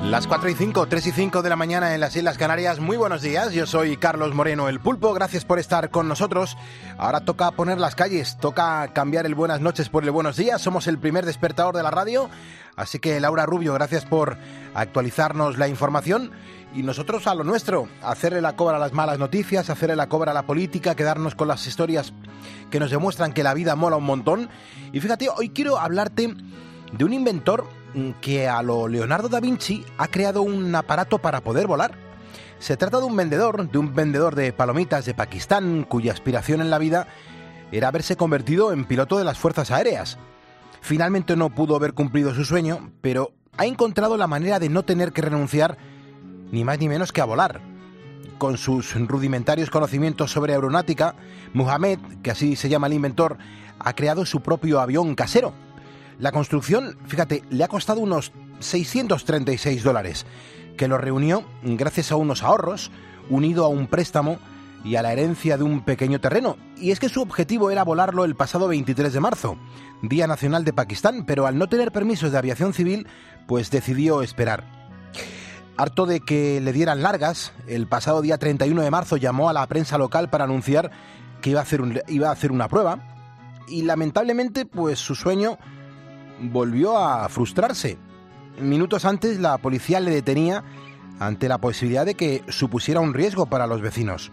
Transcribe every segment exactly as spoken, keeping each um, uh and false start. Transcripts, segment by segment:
Las cuatro y cinco, tres y cinco de la mañana en las Islas Canarias. Muy buenos días, yo soy Carlos Moreno, el Pulpo. Gracias por estar con nosotros. Ahora toca poner las calles, toca cambiar el buenas noches por el buenos días. Somos el primer despertador de la radio. Así que, Laura Rubio, gracias por actualizarnos la información. Y nosotros a lo nuestro, hacerle la cobra a las malas noticias, hacerle la cobra a la política, quedarnos con las historias que nos demuestran que la vida mola un montón. Y fíjate, hoy quiero hablarte de un inventor que a lo Leonardo da Vinci ha creado un aparato para poder volar. Se trata de un vendedor, de un vendedor de palomitas de Pakistán, cuya aspiración en la vida era haberse convertido en piloto de las fuerzas aéreas. Finalmente no pudo haber cumplido su sueño, pero ha encontrado la manera de no tener que renunciar ni más ni menos que a volar. Con sus rudimentarios conocimientos sobre aeronáutica, Mohamed, que así se llama el inventor, ha creado su propio avión casero. La construcción, fíjate, le ha costado unos seiscientos treinta y seis dólares, que lo reunió gracias a unos ahorros, unido a un préstamo y a la herencia de un pequeño terreno. Y es que su objetivo era volarlo el pasado veintitrés de marzo, Día Nacional de Pakistán, pero al no tener permisos de aviación civil, pues decidió esperar. Harto de que le dieran largas, el pasado día treinta y uno de marzo llamó a la prensa local para anunciar que iba a hacer, un, iba a hacer una prueba y lamentablemente pues su sueño volvió a frustrarse. Minutos antes la policía le detenía ante la posibilidad de que supusiera un riesgo para los vecinos.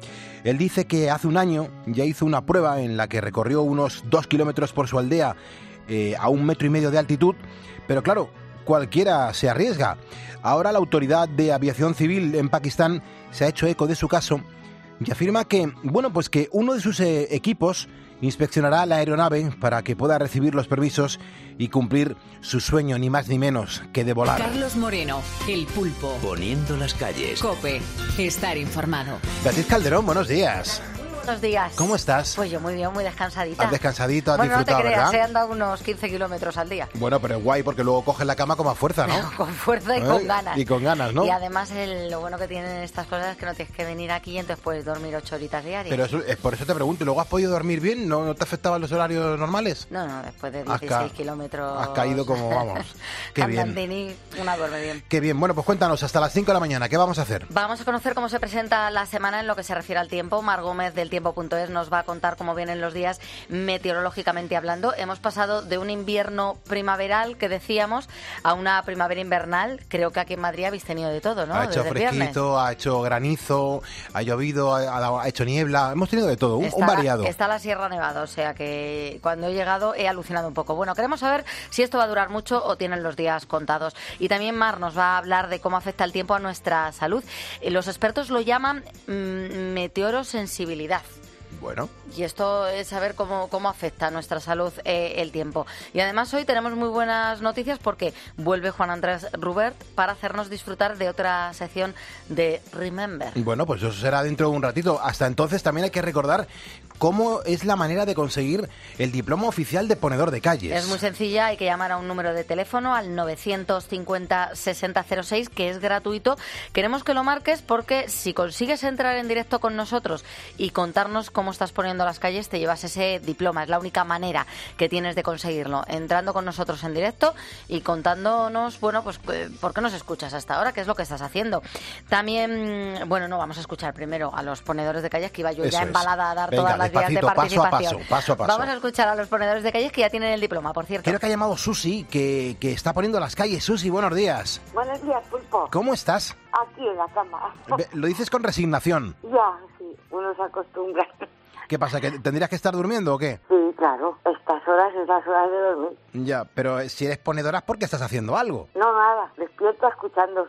Él dice que hace un año ya hizo una prueba en la que recorrió unos dos kilómetros por su aldea eh, a un metro y medio de altitud, pero claro, cualquiera se arriesga. Ahora la autoridad de aviación civil en Pakistán se ha hecho eco de su caso y afirma que, bueno, pues que uno de sus eh, equipos inspeccionará la aeronave para que pueda recibir los permisos y cumplir su sueño, ni más ni menos que de volar. Carlos Moreno, el Pulpo. Poniendo las calles. COPE, estar informado. Beatriz Calderón, buenos días. Buenos días. ¿Cómo estás? Pues yo muy bien, muy descansadita. ¿Has descansadito? ¿Has bueno, disfrutado, no te creas, verdad? he andado unos quince kilómetros al día. Bueno, pero es guay porque luego coges la cama con más fuerza, ¿no? Con fuerza y ¿Eh? con ganas. Y con ganas, ¿no? Y además el, lo bueno que tienen estas cosas es que no tienes que venir aquí y entonces puedes dormir ocho horitas diarias. Pero eso, es por eso te pregunto, ¿y luego has podido dormir bien? ¿No, no te afectaban los horarios normales? No, no, después de Has dieciséis ca- kilómetros... Has caído como, vamos, qué bien. Andandini, una duerme bien. Qué bien. Bueno, pues cuéntanos, hasta las cinco de la mañana, ¿qué vamos a hacer? Vamos a conocer cómo se presenta la semana en lo que se refiere al tiempo. Mar Gómez del tiempo punto es nos va a contar cómo vienen los días meteorológicamente hablando. Hemos pasado de un invierno primaveral que decíamos a una primavera invernal. Creo que aquí en Madrid habéis tenido de todo, ¿no? Ha hecho Desde el viernes. fresquito, ha hecho granizo, ha llovido, ha, ha hecho niebla. Hemos tenido de todo, un, Está un la- variado. Está la Sierra Nevada, o sea que cuando he llegado he alucinado un poco. Bueno, queremos saber si esto va a durar mucho o tienen los días contados. Y también Mar nos va a hablar de cómo afecta el tiempo a nuestra salud. Eh, Los expertos lo llaman mm, meteorosensibilidad. Bueno, Y esto es saber cómo, cómo afecta a nuestra salud eh, el tiempo. Y además hoy tenemos muy buenas noticias porque vuelve Juan Andrés Rubert para hacernos disfrutar de otra sección de Remember. bueno, pues eso será dentro de un ratito. Hasta entonces también hay que recordar cómo es la manera de conseguir el diploma oficial de ponedor de calles. Es muy sencilla, hay que llamar a un número de teléfono al novecientos cincuenta sesenta cero seis, que es gratuito. Queremos que lo marques porque si consigues entrar en directo con nosotros y contarnos cómo estás poniendo las calles, te llevas ese diploma. Es la única manera que tienes de conseguirlo, entrando con nosotros en directo y contándonos, bueno, pues por qué nos escuchas hasta ahora, qué es lo que estás haciendo. También, bueno, no, vamos a escuchar primero a los ponedores de calles, que iba yo Eso ya es. embalada a dar Venga, todas las vías de despacito, paso a participación. paso, paso a paso. Vamos a escuchar a los ponedores de calles que ya tienen el diploma, por cierto. Creo que ha llamado Susi, que, que está poniendo las calles. Susi, buenos días. Buenos días, Pulpo. ¿Cómo estás? Aquí en la cama. Ve- Lo dices con resignación. Ya, sí, uno se acostumbra. ¿Qué pasa? ¿Que tendrías que estar durmiendo o qué? Sí, claro, estas horas es las horas de dormir. Ya, pero eh, si eres ponedora es porque estás haciendo algo. No, nada, despierto escuchando.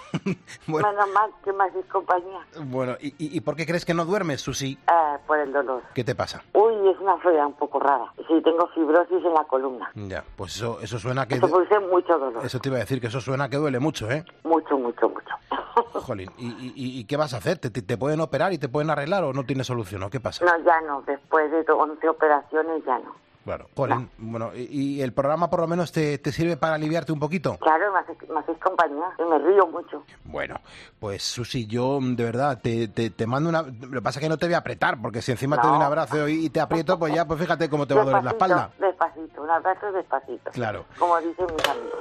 bueno, Menos mal que me hacéis compañía. bueno ¿y, y, y por qué crees que no duermes, Susi? Eh, por el dolor. ¿Qué te pasa? Uy, es una enfermedad un poco rara. Sí, tengo fibrosis en la columna. Ya, pues eso, eso suena que... Eso produce mucho dolor. Eso te iba a decir, que eso suena que duele mucho, ¿eh? Mucho, mucho, mucho. Jolín, ¿y, y, y qué vas a hacer? ¿Te, te, te pueden operar y te pueden arreglar o no tiene solución? ¿O qué pasa? No, ya no. Después de once operaciones, ya no. Claro, Jolín, bueno, y, y el programa por lo menos te, te sirve para aliviarte un poquito? Claro, me hacéis, me hacéis compañía y me río mucho. Bueno, pues Susi, yo de verdad te, te, te mando una... Lo que pasa es que no te voy a apretar, porque si encima No. te doy un abrazo y, y te aprieto, pues ya, pues fíjate cómo te va a doler la espalda. Despacito, un abrazo despacito. Claro. Como dicen mis amigos.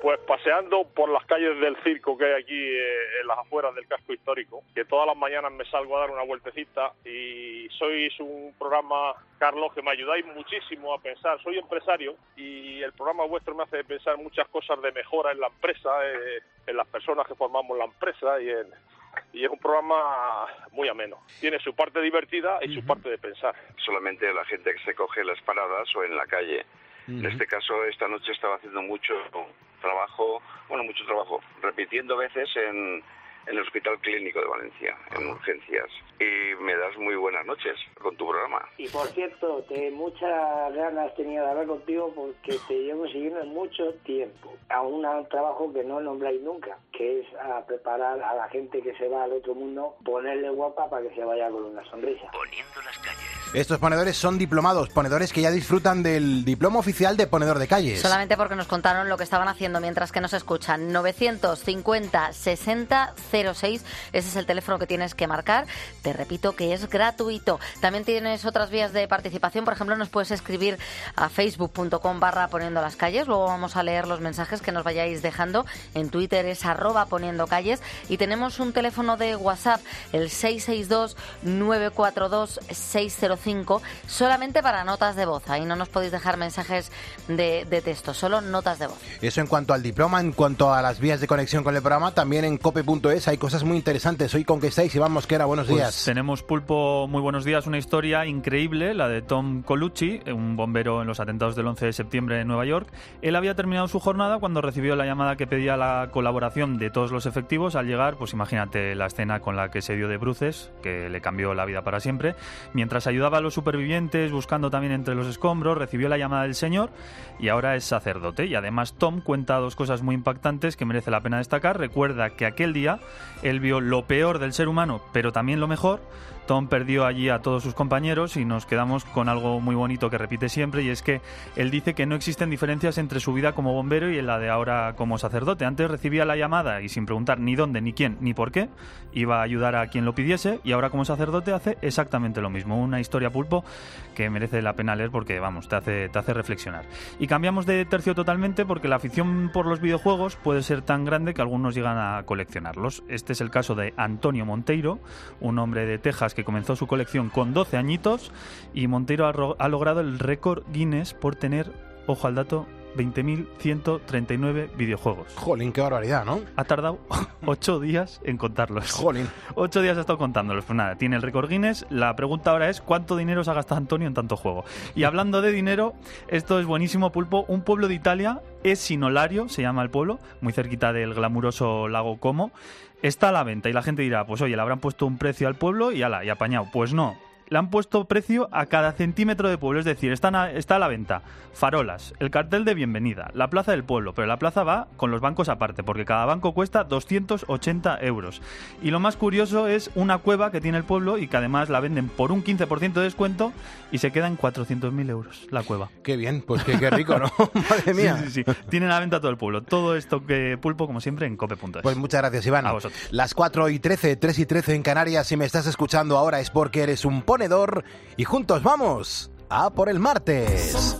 Pues paseando por las calles del circo que hay aquí eh, en las afueras del casco histórico, que todas las mañanas me salgo a dar una vueltecita y sois un programa, Carlos, que me ayudáis muchísimo a pensar. Soy empresario y el programa vuestro me hace pensar muchas cosas de mejora en la empresa, eh, en las personas que formamos la empresa y en... y es un programa muy ameno. Tiene su parte divertida y uh-huh. su parte de pensar. Solamente la gente que se coge las paradas o en la calle. Uh-huh. En este caso, esta noche estaba haciendo mucho trabajo, bueno, mucho trabajo, repitiendo veces en, en el Hospital Clínico de Valencia, uh-huh. en urgencias. Y me das muy buenas noches con tu programa. Y por cierto, te, muchas ganas tenía de hablar contigo porque te llevo siguiendo mucho tiempo a un trabajo que no nombráis nunca, que es a preparar a la gente que se va al otro mundo, ponerle guapa para que se vaya con una sonrisa. Poniendo las calles. Estos ponedores son diplomados, ponedores que ya disfrutan del diploma oficial de ponedor de calles. Solamente porque nos contaron lo que estaban haciendo mientras que nos escuchan. novecientos cincuenta sesenta cero seis, ese es el teléfono que tienes que marcar. Te repito que es gratuito. También tienes otras vías de participación. Por ejemplo, nos puedes escribir a facebook.com barra poniendo las calles. Luego vamos a leer los mensajes que nos vayáis dejando. En Twitter es arroba poniendo calles. Y tenemos un teléfono de WhatsApp, el seis seis dos nueve cuatro dos seis cero cinco, solamente para notas de voz. Ahí no nos podéis dejar mensajes de, de texto, solo notas de voz. Eso en cuanto al diploma. En cuanto a las vías de conexión con el programa, también en cope punto es hay cosas muy interesantes. Hoy con que estáis, Iván Mosquera, buenos pues días. Tenemos, Pulpo, muy buenos días. Una historia increíble, la de Tom Colucci, un bombero en los atentados del once de septiembre en Nueva York. Él había terminado su jornada cuando recibió la llamada que pedía la colaboración de todos los efectivos. Al llegar, pues imagínate la escena con la que se dio de bruces, que le cambió la vida para siempre. Mientras ayudaba a los supervivientes, buscando también entre los escombros, recibió la llamada del Señor y ahora es sacerdote. Y además Tom cuenta dos cosas muy impactantes que merece la pena destacar. Recuerda que aquel día él vio lo peor del ser humano, pero también lo mejor. Tom perdió allí a todos sus compañeros y nos quedamos con algo muy bonito que repite siempre, y es que él dice que no existen diferencias entre su vida como bombero y en la de ahora como sacerdote. Antes recibía la llamada y sin preguntar ni dónde, ni quién, ni por qué, iba a ayudar a quien lo pidiese, y ahora como sacerdote hace exactamente lo mismo. Una historia, Pulpo, que merece la pena leer porque, vamos, te hace, te hace reflexionar. Y cambiamos de tercio totalmente porque la afición por los videojuegos puede ser tan grande que algunos llegan a coleccionarlos. Este es el caso de Antonio Monteiro, un hombre de Texas que comenzó su colección con doce añitos, y Monteiro ha, ro- ha logrado el récord Guinness por tener, ojo al dato, veinte mil ciento treinta y nueve videojuegos. Jolín, qué barbaridad, ¿no? Ha tardado ocho días en contarlos. Jolín. Ocho días ha estado contándolos. Pues nada, tiene el récord Guinness. La pregunta ahora es ¿cuánto dinero se ha gastado Antonio en tanto juego? Y hablando de dinero, esto es buenísimo, Pulpo. Un pueblo de Italia, Esinolario se llama el pueblo, muy cerquita del glamuroso lago Como. Está a la venta y la gente dirá, pues oye, le habrán puesto un precio al pueblo y ala, y apañado. Pues no. Le han puesto precio a cada centímetro de pueblo, es decir, están a, está a la venta farolas, el cartel de bienvenida, la plaza del pueblo, pero la plaza va con los bancos aparte, porque cada banco cuesta doscientos ochenta euros. Y lo más curioso es una cueva que tiene el pueblo y que además la venden por un quince por ciento de descuento y se queda en cuatrocientos mil euros la cueva. Qué bien, pues qué, qué rico, ¿no? Madre mía. Sí, sí, sí. Tienen a la venta todo el pueblo. Todo esto que Pulpo, como siempre, en cope punto es. Pues muchas gracias, Iván. A vosotros. Las cuatro y trece, tres y trece en Canarias. Si me estás escuchando ahora es porque eres un ponedor y juntos vamos a por el martes. Son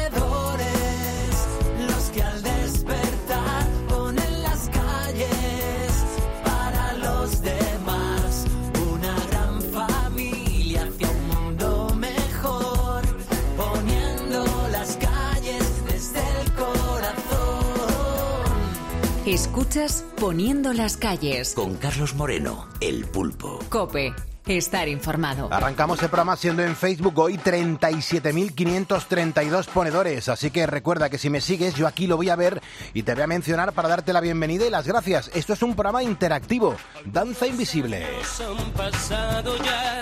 ponedores los que al despertar ponen las calles para los demás. Una gran familia hacia un mundo mejor, poniendo las calles desde el corazón. Escuchas Poniendo las calles Con Carlos Moreno, el Pulpo. COPE. Estar informado. Arrancamos el programa siendo en Facebook hoy treinta y siete mil quinientos treinta y dos ponedores, así que recuerda que si me sigues yo aquí lo voy a ver y te voy a mencionar para darte la bienvenida y las gracias. Esto es un programa interactivo, Danza Invisible. Han pasado ya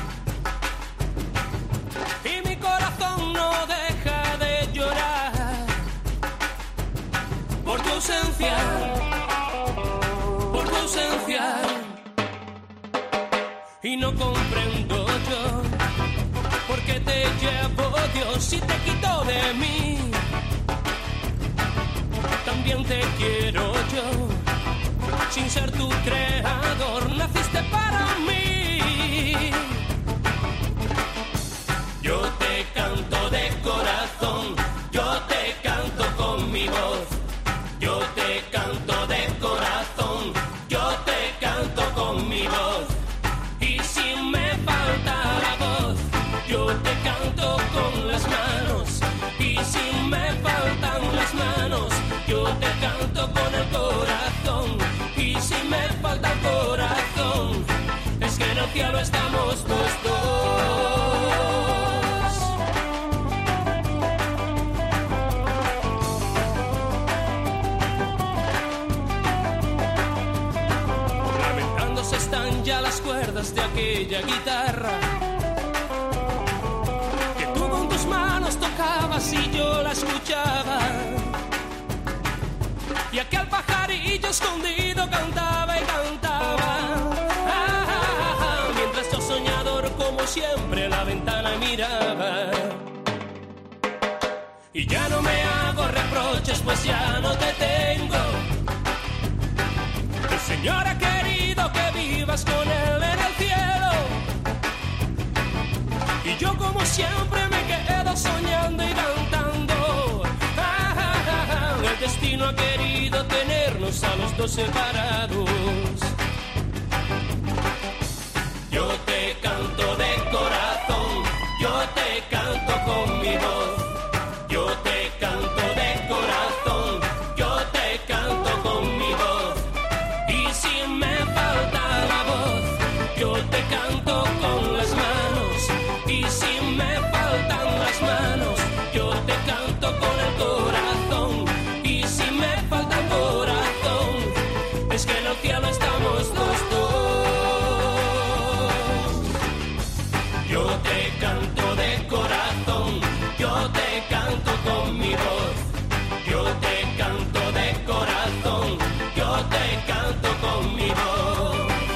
y mi corazón no deja de llorar por tu ausencia, por tu ausencia. Y no comprendo yo por qué te llevo Dios y te quito de mí. También te quiero yo, sin ser tu creador, naciste para mí. Yo te canto de corazón, yo te canto con mi voz, yo las cuerdas de aquella guitarra que tú con tus manos tocabas y yo la escuchaba. Y aquel pajarillo escondido cantaba y cantaba. Ah, ah, ah, mientras yo soñador como siempre la ventana miraba. Y ya no me hago reproches, pues ya no te tengo. El Señor ha querido que vivas con Él en el cielo. Y yo como siempre me quedo soñando y cantando. Ah, ah, ah, ah, el destino ha querido tenernos a los dos separados. Yo te canto de corazón, yo te canto con mi voz. Yo te canto de corazón, yo te canto con mi voz. Y si me falta la voz, yo te canto con las manos. Y si me faltan las manos, yo te canto con el corazón. Y si me falta el corazón, es que en el cielo estamos los dos. Yo te canto de corazón, yo te canto con mi voz. Yo te canto de corazón, yo te canto con mi voz.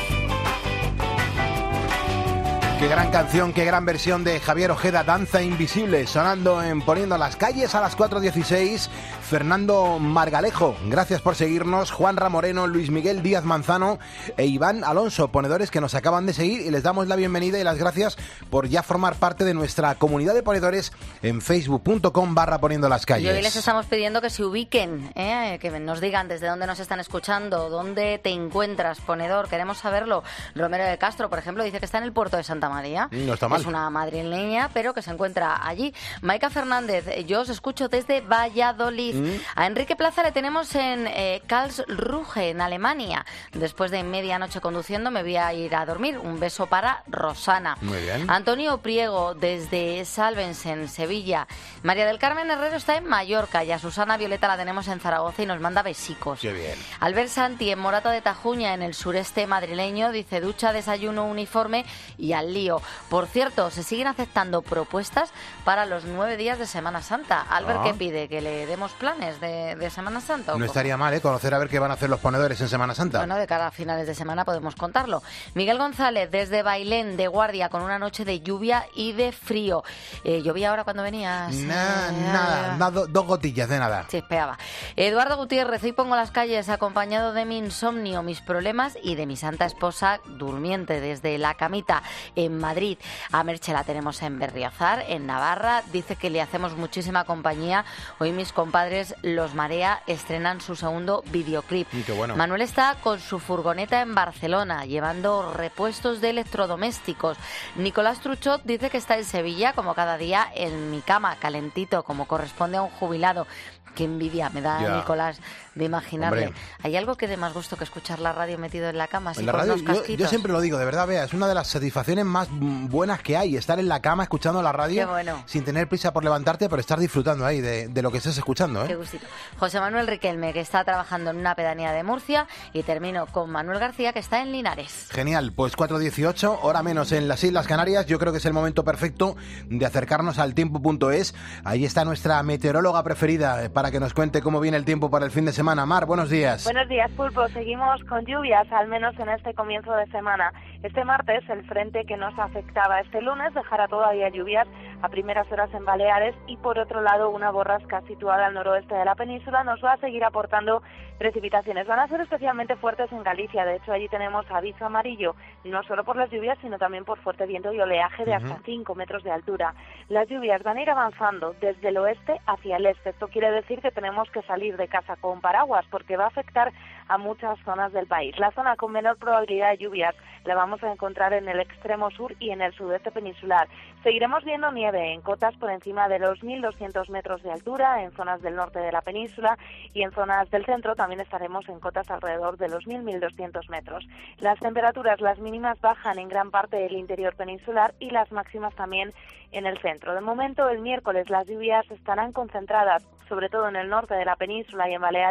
Qué gran canción, qué gran versión de Javier Ojeda, Danza Invisible, sonando en Poniendo las Calles a las cuatro dieciséis. Fernando Margalejo, gracias por seguirnos. Juanra Moreno, Luis Miguel Díaz Manzano e Iván Alonso, ponedores que nos acaban de seguir, y les damos la bienvenida y las gracias por ya formar parte de nuestra comunidad de ponedores en facebook punto com barra Poniendo las Calles. Y hoy les estamos pidiendo que se ubiquen, ¿eh? Que nos digan desde dónde nos están escuchando, dónde te encuentras, ponedor, queremos saberlo. Romero de Castro, por ejemplo, dice que está en el puerto de Santa María. No está mal. Es una madrileña, pero que se encuentra allí. Maika Fernández, yo os escucho desde Valladolid. Mm. A Enrique Plaza le tenemos en eh, Karlsruhe, en Alemania. Después de medianoche conduciendo me voy a ir a dormir. Un beso para Rosana. Muy bien. Antonio Priego desde Salvens, en Sevilla. María del Carmen Herrero está en Mallorca y a Susana Violeta la tenemos en Zaragoza y nos manda besicos. Qué bien. Albert Santi en Morata de Tajuña, en el sureste madrileño, dice ducha, desayuno, uniforme y al lío. Por cierto, se siguen aceptando propuestas para los nueve días de Semana Santa. Albert, ah. ¿qué pide? ¿Que le demos planes de, de Semana Santa? ¿O no estaría mal, ¿eh? Conocer a ver qué van a hacer los ponedores en Semana Santa. Bueno, de cara a finales de semana podemos contarlo. Miguel González, desde Bailén, de guardia, con una noche de lluvia y de frío. Eh, ¿Llovía ahora cuando venías? Nah, eh, nada, nada, do, dos gotillas de nada. Sí, espeaba. Eduardo Gutiérrez, hoy pongo las calles acompañado de mi insomnio, mis problemas y de mi santa esposa durmiente desde la camita en Madrid. A Merche la tenemos en Berriozar, en Navarra. Dice que le hacemos muchísima compañía. Hoy mis compadres Los Marea estrenan su segundo videoclip. Y qué bueno. Manuel está con su furgoneta en Barcelona, llevando repuestos de electrodomésticos. Nicolás Truchot dice que está en Sevilla, como cada día, en mi cama, calentito, como corresponde a un jubilado. Qué envidia me da, ya. Nicolás, de imaginarle. Hombre. ¿Hay algo que dé más gusto que escuchar la radio metido en la cama? En la radio, yo, yo siempre lo digo, de verdad, Bea, es una de las satisfacciones más buenas que hay, estar en la cama escuchando la radio. Qué bueno. Sin tener prisa por levantarte, pero estar disfrutando ahí de, de lo que estés escuchando, ¿eh? Qué gustito. José Manuel Riquelme, que está trabajando en una pedanía de Murcia, y termino con Manuel García, que está en Linares. Genial, pues cuatro dieciocho, hora menos en las Islas Canarias. Yo creo que es el momento perfecto de acercarnos al tiempo punto es. Ahí está nuestra meteoróloga preferida para que nos cuente cómo viene el tiempo para el fin de semana. Mar, buenos días. Buenos días, Pulpo. Seguimos con lluvias, al menos en este comienzo de semana. Este martes, el frente que nos afectaba este lunes dejará todavía lluvias a primeras horas en Baleares y, por otro lado, una borrasca situada al noroeste de la península nos va a seguir aportando precipitaciones. Van a ser especialmente fuertes en Galicia. De hecho, allí tenemos aviso amarillo, no solo por las lluvias, sino también por fuerte viento y oleaje de hasta cinco metros de altura. Las lluvias van a ir avanzando desde el oeste hacia el este. Esto quiere decir que tenemos que salir de casa con paraguas, porque va a afectar a muchas zonas del país. La zona con menor probabilidad de lluvias la vamos a encontrar en el extremo sur y en el sudeste peninsular. Seguiremos viendo nieve en cotas por encima de los mil doscientos metros de altura, en zonas del norte de la península, y en zonas del centro también estaremos en cotas alrededor de los mil a mil doscientos metros. Las temperaturas, las mínimas bajan en gran parte del interior peninsular y las máximas también en el centro. De momento, el miércoles las lluvias estarán concentradas sobre todo en el norte de la península y en Baleares,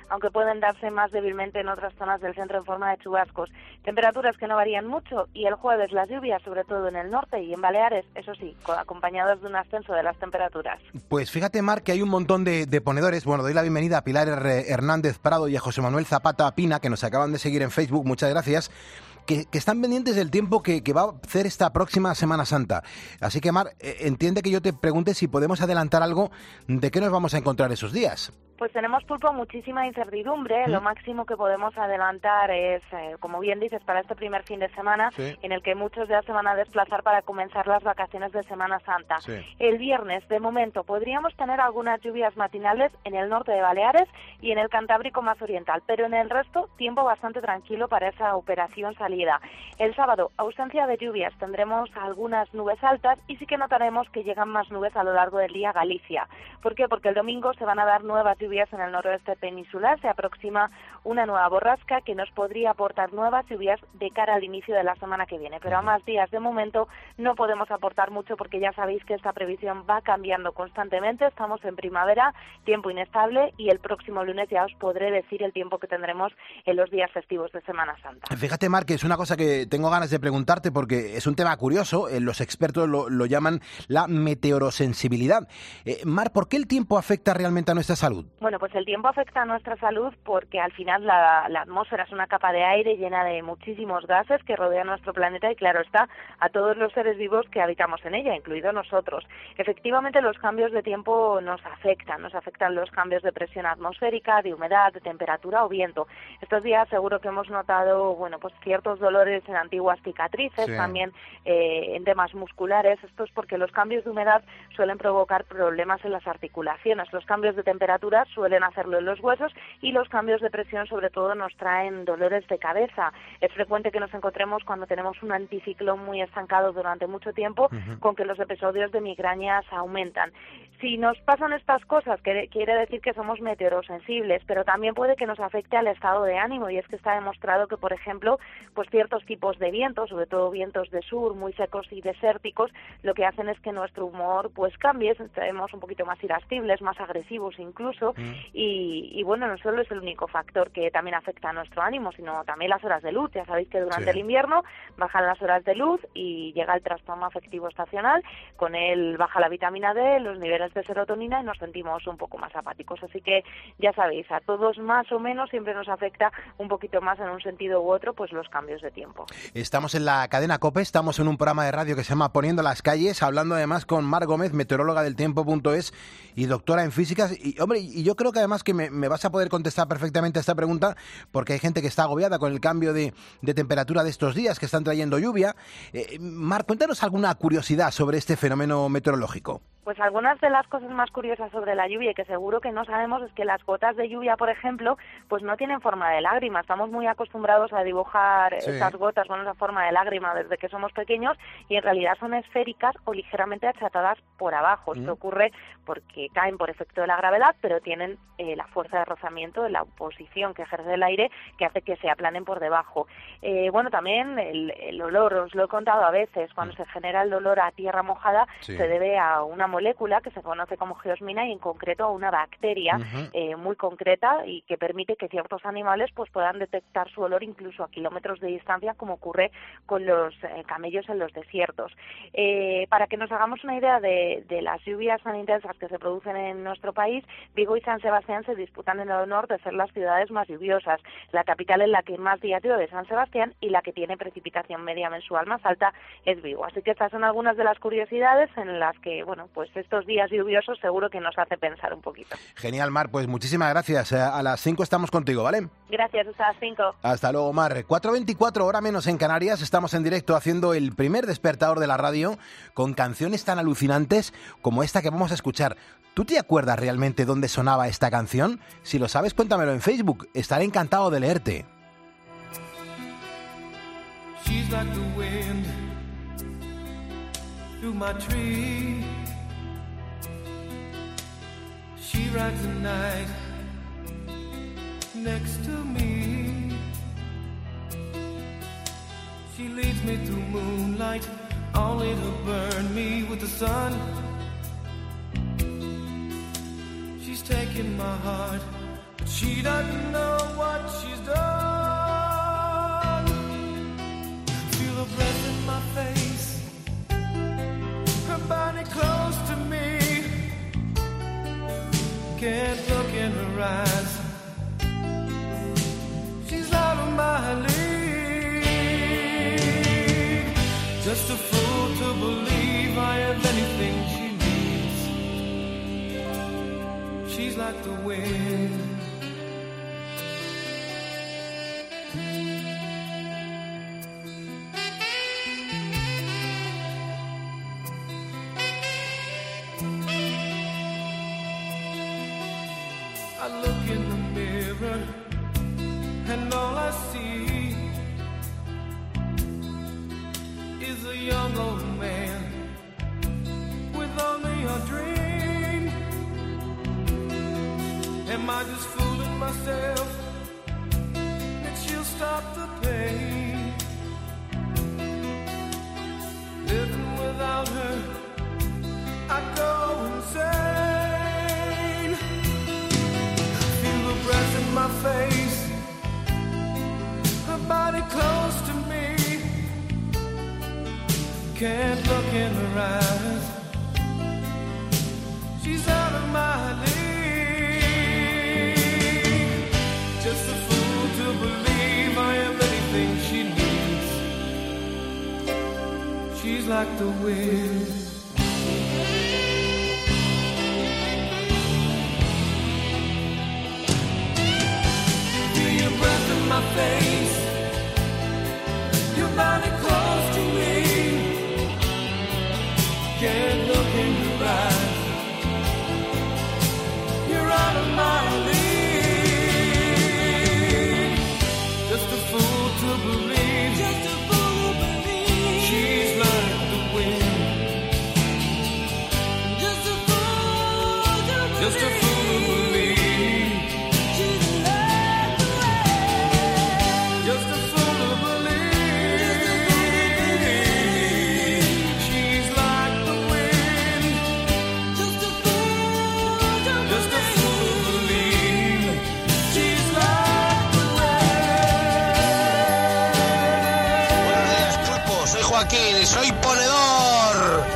aunque pueden darse más débilmente en otras zonas del centro en forma de chubascos. Temperaturas que no varían mucho y el jueves las lluvias, sobre todo en el norte y en Baleares, eso sí, acompañadas de un ascenso de las temperaturas. Pues fíjate, Mar, que hay un montón de, de ponedores. Bueno, doy la bienvenida a Pilar Hernández Prado y a José Manuel Zapata Pina, que nos acaban de seguir en Facebook. Muchas gracias. Que, que están pendientes del tiempo que, que va a hacer esta próxima Semana Santa. Así que, Mar, eh, entiende que yo te pregunte si podemos adelantar algo de qué nos vamos a encontrar esos días. Pues tenemos, Pulpo, muchísima incertidumbre. ¿Mm? Lo máximo que podemos adelantar es, eh, como bien dices, para este primer fin de semana, sí, en el que muchos ya se van a desplazar para comenzar las vacaciones de Semana Santa. Sí. El viernes, de momento, podríamos tener algunas lluvias matinales en el norte de Baleares y en el Cantábrico más oriental, pero en el resto, tiempo bastante tranquilo para esa operación salida. El sábado, ausencia de lluvias, tendremos algunas nubes altas y sí que notaremos que llegan más nubes a lo largo del día a Galicia. ¿Por qué? Porque el domingo se van a dar nuevas lluvias en el noroeste peninsular, se aproxima una nueva borrasca que nos podría aportar nuevas lluvias de cara al inicio de la semana que viene, pero a más días de momento no podemos aportar mucho porque ya sabéis que esta previsión va cambiando constantemente, estamos en primavera, tiempo inestable y el próximo lunes ya os podré decir el tiempo que tendremos en los días festivos de Semana Santa. Fíjate, Mar, que es una cosa que tengo ganas de preguntarte porque es un tema curioso, eh, los expertos lo, lo llaman la meteorosensibilidad. Eh, Mar, ¿por qué el tiempo afecta realmente a nuestra salud? Bueno, pues el tiempo afecta a nuestra salud porque al final la, la atmósfera es una capa de aire llena de muchísimos gases que rodean nuestro planeta y, claro está, a todos los seres vivos que habitamos en ella, incluidos nosotros. Efectivamente, los cambios de tiempo nos afectan, nos afectan los cambios de presión atmosférica, de humedad, de temperatura o viento. Estos días seguro que hemos notado, bueno, pues ciertos dolores en antiguas cicatrices, sí, también eh, en temas musculares. Esto es porque los cambios de humedad suelen provocar problemas en las articulaciones. Los cambios de temperatura suelen hacerlo en los huesos y los cambios de presión sobre todo nos traen dolores de cabeza. Es frecuente que nos encontremos cuando tenemos un anticiclón muy estancado durante mucho tiempo, uh-huh, con que los episodios de migrañas aumentan. Si nos pasan estas cosas, quiere decir que somos meteorosensibles, pero también puede que nos afecte al estado de ánimo, y es que está demostrado que, por ejemplo, pues ciertos tipos de vientos, sobre todo vientos de sur, muy secos y desérticos, lo que hacen es que nuestro humor pues cambie, estaremos un poquito más irascibles, más agresivos incluso, mm. y, y bueno, no solo es el único factor que también afecta a nuestro ánimo, sino también las horas de luz. Ya sabéis que durante sí. el invierno bajan las horas de luz y llega el trastorno afectivo estacional, con él baja la vitamina D, los niveles de serotonina y nos sentimos un poco más apáticos. Así que ya sabéis, a todos más o menos siempre nos afecta un poquito más en un sentido u otro pues los cambios de tiempo. Estamos en la cadena COPE, estamos en un programa de radio que se llama Poniendo las calles, hablando además con Mar Gómez, meteoróloga del tiempo punto es y doctora en físicas. Y hombre, y yo creo que además que me, me vas a poder contestar perfectamente a esta pregunta, porque hay gente que está agobiada con el cambio de, de temperatura de estos días que están trayendo lluvia. Eh, Mar, cuéntanos alguna curiosidad sobre este fenómeno meteorológico. Pues algunas de las cosas más curiosas sobre la lluvia y que seguro que no sabemos es que las gotas de lluvia, por ejemplo, pues no tienen forma de lágrima. Estamos muy acostumbrados a dibujar sí. esas gotas con esa forma de lágrima desde que somos pequeños y en realidad son esféricas o ligeramente achatadas por abajo. Mm. Esto ocurre porque caen por efecto de la gravedad, pero tienen eh, la fuerza de rozamiento, la oposición que ejerce el aire, que hace que se aplanen por debajo. Eh, bueno, también el, el olor, os lo he contado a veces, cuando mm. se genera el olor a tierra mojada, sí. se debe a una molécula que se conoce como geosmina y en concreto a una bacteria uh-huh. eh, muy concreta y que permite que ciertos animales pues puedan detectar su olor incluso a kilómetros de distancia, como ocurre con los eh, camellos en los desiertos. Eh, para que nos hagamos una idea de, de las lluvias tan intensas que se producen en nuestro país, Vigo y San Sebastián se disputan el honor de ser las ciudades más lluviosas. La capital en la que más días llueve es San Sebastián y la que tiene precipitación media mensual más alta es Vigo. Así que estas son algunas de las curiosidades en las que, bueno, pues Pues estos días lluviosos seguro que nos hace pensar un poquito. Genial, Mar, pues muchísimas gracias. A las cinco estamos contigo, ¿vale? Gracias, hasta las cinco. Hasta luego, Mar. cuatro veinticuatro, hora menos en Canarias. Estamos en directo haciendo el primer despertador de la radio con canciones tan alucinantes como esta que vamos a escuchar. ¿Tú te acuerdas realmente dónde sonaba esta canción? Si lo sabes, cuéntamelo en Facebook. Estaré encantado de leerte. She's like the wind through my tree. She rides the night next to me. She leads me through moonlight, only to burn me with the sun. She's taking my heart, but She doesn't know what she's done. Feel her breath in my face, her body close to me. Can't look in her eyes. She's out of my league. Just a fool to believe I have anything she needs. She's like the wind. I look in the mirror and all I see is a young old man with only a dream. Am I just fooling myself that she'll stop the pain? Living without her, I go insane. Breath in my face, her body close to me. Can't look in her eyes. She's out of my league. Just a fool to believe I am anything she needs. She's like the wind. My face, your body close to me. Can't look in your eyes. You're out of my league. Just a fool to believe. Just a fool to believe. She's like the wind. Just a fool to believe. Just a fool to believe. Joaquín, soy ponedor.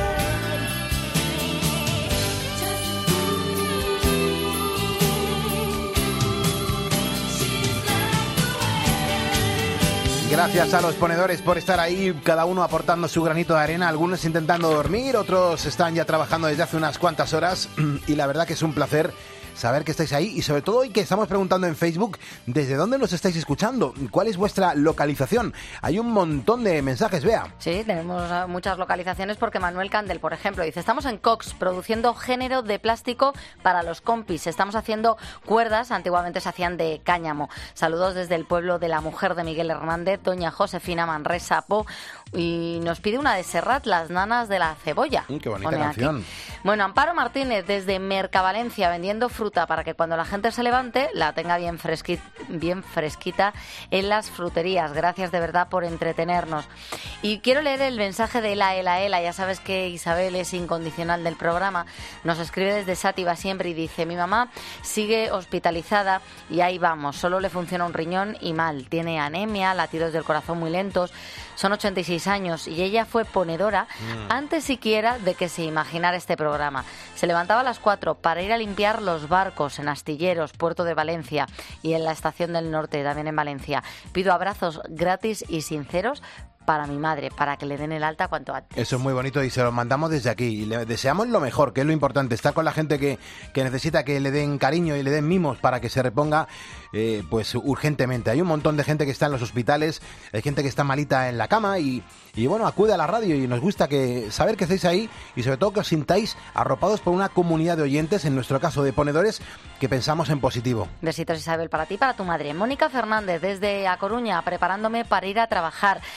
Gracias a los ponedores por estar ahí, cada uno aportando su granito de arena, algunos intentando dormir, otros están ya trabajando desde hace unas cuantas horas y la verdad que es un placer saber que estáis ahí y sobre todo hoy que estamos preguntando en Facebook desde dónde nos estáis escuchando, cuál es vuestra localización. Hay un montón de mensajes, Bea. Sí, tenemos muchas localizaciones porque Manuel Candel, por ejemplo, dice: estamos en Cox produciendo género de plástico para los compis, estamos haciendo cuerdas, antiguamente se hacían de cáñamo. Saludos desde el pueblo de la mujer de Miguel Hernández, doña Josefina Manresa Po, y nos pide una de Serrat, las nanas de la cebolla. Mm, qué bonita canción. Aquí. Bueno, Amparo Martínez desde Mercavalencia vendiendo fruta para que cuando la gente se levante la tenga bien fresquita, bien fresquita en las fruterías. Gracias de verdad por entretenernos. Y quiero leer el mensaje de Ela, Ela, Ela. Ya sabes que Isabel es incondicional del programa. Nos escribe desde Sátiva siempre y dice: mi mamá sigue hospitalizada y ahí vamos. Solo le funciona un riñón y mal. Tiene anemia, latidos del corazón muy lentos. Son ochenta y seis años y ella fue ponedora mm. antes siquiera de que se imaginara este programa. Se levantaba a las cuatro para ir a limpiar los barcos en Astilleros, Puerto de Valencia, y en la Estación del Norte, también en Valencia. Pido abrazos gratis y sinceros para mi madre, para que le den el alta cuanto antes. Eso es muy bonito y se lo mandamos desde aquí. Y le deseamos lo mejor, que es lo importante, estar con la gente que, que necesita que le den cariño y le den mimos para que se reponga eh, pues urgentemente. Hay un montón de gente que está en los hospitales, hay gente que está malita en la cama y, y bueno, acude a la radio y nos gusta que saber que estáis ahí y sobre todo que os sintáis arropados por una comunidad de oyentes, en nuestro caso de ponedores, que pensamos en positivo. Besitos, Isabel, para ti y para tu madre. Mónica Fernández desde A Coruña, preparándome para ir a trabajar.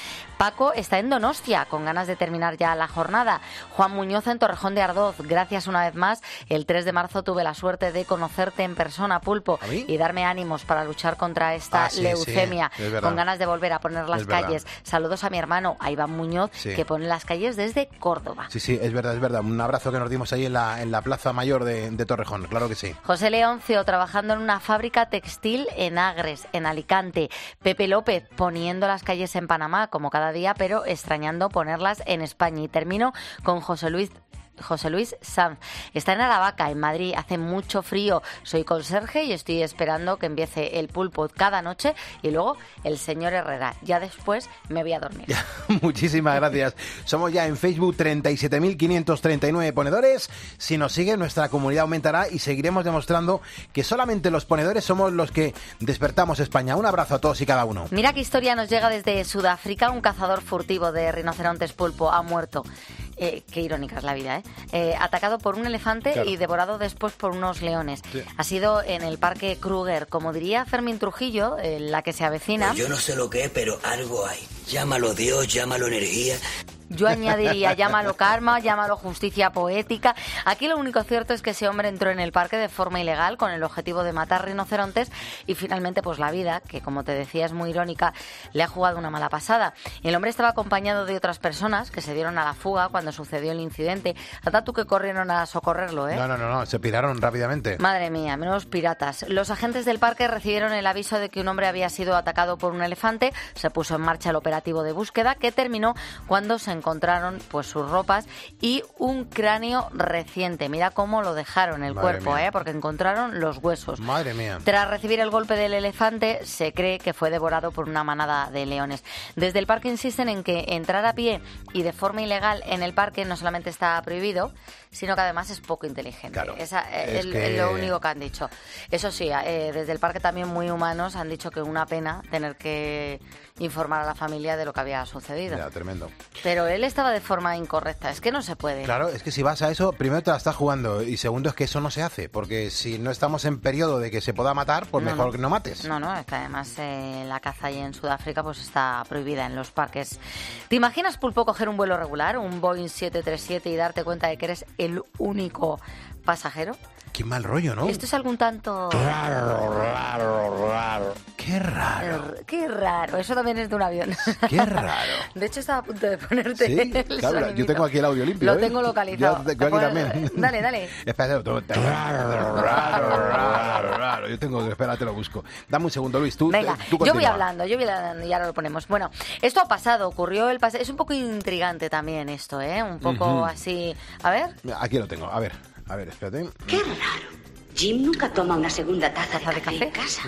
Paco está en Donostia, con ganas de terminar ya la jornada. Juan Muñoz en Torrejón de Ardoz. Gracias una vez más. El tres de marzo tuve la suerte de conocerte en persona, Pulpo, y darme ánimos para luchar contra esta ah, sí, leucemia. Sí, con ganas de volver a poner las es calles. Verdad. Saludos a mi hermano, a Iván Muñoz, sí. que pone las calles desde Córdoba. Sí, sí, es verdad, es verdad. Un abrazo que nos dimos ahí en la, en la Plaza Mayor de, de Torrejón, claro que sí. José Leoncio, trabajando en una fábrica textil en Agres, en Alicante. Pepe López, poniendo las calles en Panamá, como cada día, pero extrañando ponerlas en España. Y termino con José Luis José Luis Sanz. Está en Aravaca, en Madrid. Hace mucho frío. Soy conserje y estoy esperando que empiece el pulpo cada noche y luego el señor Herrera. Ya después me voy a dormir. Muchísimas gracias. Somos ya en Facebook treinta y siete mil quinientos treinta y nueve ponedores. Si nos siguen, nuestra comunidad aumentará y seguiremos demostrando que solamente los ponedores somos los que despertamos España. Un abrazo a todos y cada uno. Mira qué historia nos llega desde Sudáfrica. Un cazador furtivo de rinocerontes pulpo ha muerto. Eh, qué irónica es la vida, ¿eh? eh atacado por un elefante claro. y devorado después por unos leones. Sí. Ha sido en el Parque Kruger. Como diría Fermín Trujillo, eh, la que se avecina... Pues yo no sé lo que es, pero algo hay. Llámalo Dios, llámalo energía... Yo añadiría, llámalo karma, llámalo justicia poética. Aquí lo único cierto es que ese hombre entró en el parque de forma ilegal con el objetivo de matar rinocerontes y finalmente pues la vida, que como te decía es muy irónica, le ha jugado una mala pasada. El hombre estaba acompañado de otras personas que se dieron a la fuga cuando sucedió el incidente. Anda tú que corrieron a socorrerlo, ¿eh? No, no, no, no, se piraron rápidamente. Madre mía, menos piratas. Los agentes del parque recibieron el aviso de que un hombre había sido atacado por un elefante. Se puso en marcha el operativo de búsqueda que terminó cuando se encontraron pues sus ropas y un cráneo reciente. Mira cómo lo dejaron el Madre cuerpo, mía. ¿eh? Porque encontraron los huesos. Madre mía. Tras recibir el golpe del elefante, se cree que fue devorado por una manada de leones. Desde el parque insisten en que entrar a pie y de forma ilegal en el parque no solamente está prohibido, sino que además es poco inteligente. Claro, Esa eh, es es que... lo único que han dicho. Eso sí, eh, desde el parque también muy humanos han dicho que una pena tener que informar a la familia de lo que había sucedido. Ya, tremendo. Pero él estaba de forma incorrecta, es que no se puede. Claro, es que si vas a eso, primero te la estás jugando y segundo es que eso no se hace, porque si no estamos en periodo de que se pueda matar, pues no, mejor no. que no mates. No, no, es que además eh, la caza ahí en Sudáfrica pues está prohibida en los parques. ¿Te imaginas, Pulpo, coger un vuelo regular, un Boeing siete treinta y siete y darte cuenta de que eres el único pasajero? Qué mal rollo, ¿no? Esto es algún tanto... Raro, raro, raro. Qué raro. Qué raro. Eso también es de un avión. Qué raro. De hecho, estaba a punto de ponerte ¿Sí? el Claro, sonidito. yo tengo aquí el audio limpio. Lo ¿eh? tengo localizado. Yo tengo aquí Puedes- también. Dale, dale. Espérate, tú- te- raro, raro, raro, raro. Yo tengo, espera, te lo busco. Dame un segundo, Luis. Tú, Venga, tú yo voy continúa. hablando, yo voy hablando y ahora lo ponemos. Bueno, esto ha pasado, ocurrió el pasado. Es un poco intrigante también esto, ¿eh? Un poco Ujú. así. A ver. Aquí lo tengo. A ver, a ver, espérate. Qué raro. Jim nunca toma una segunda taza de café en casa.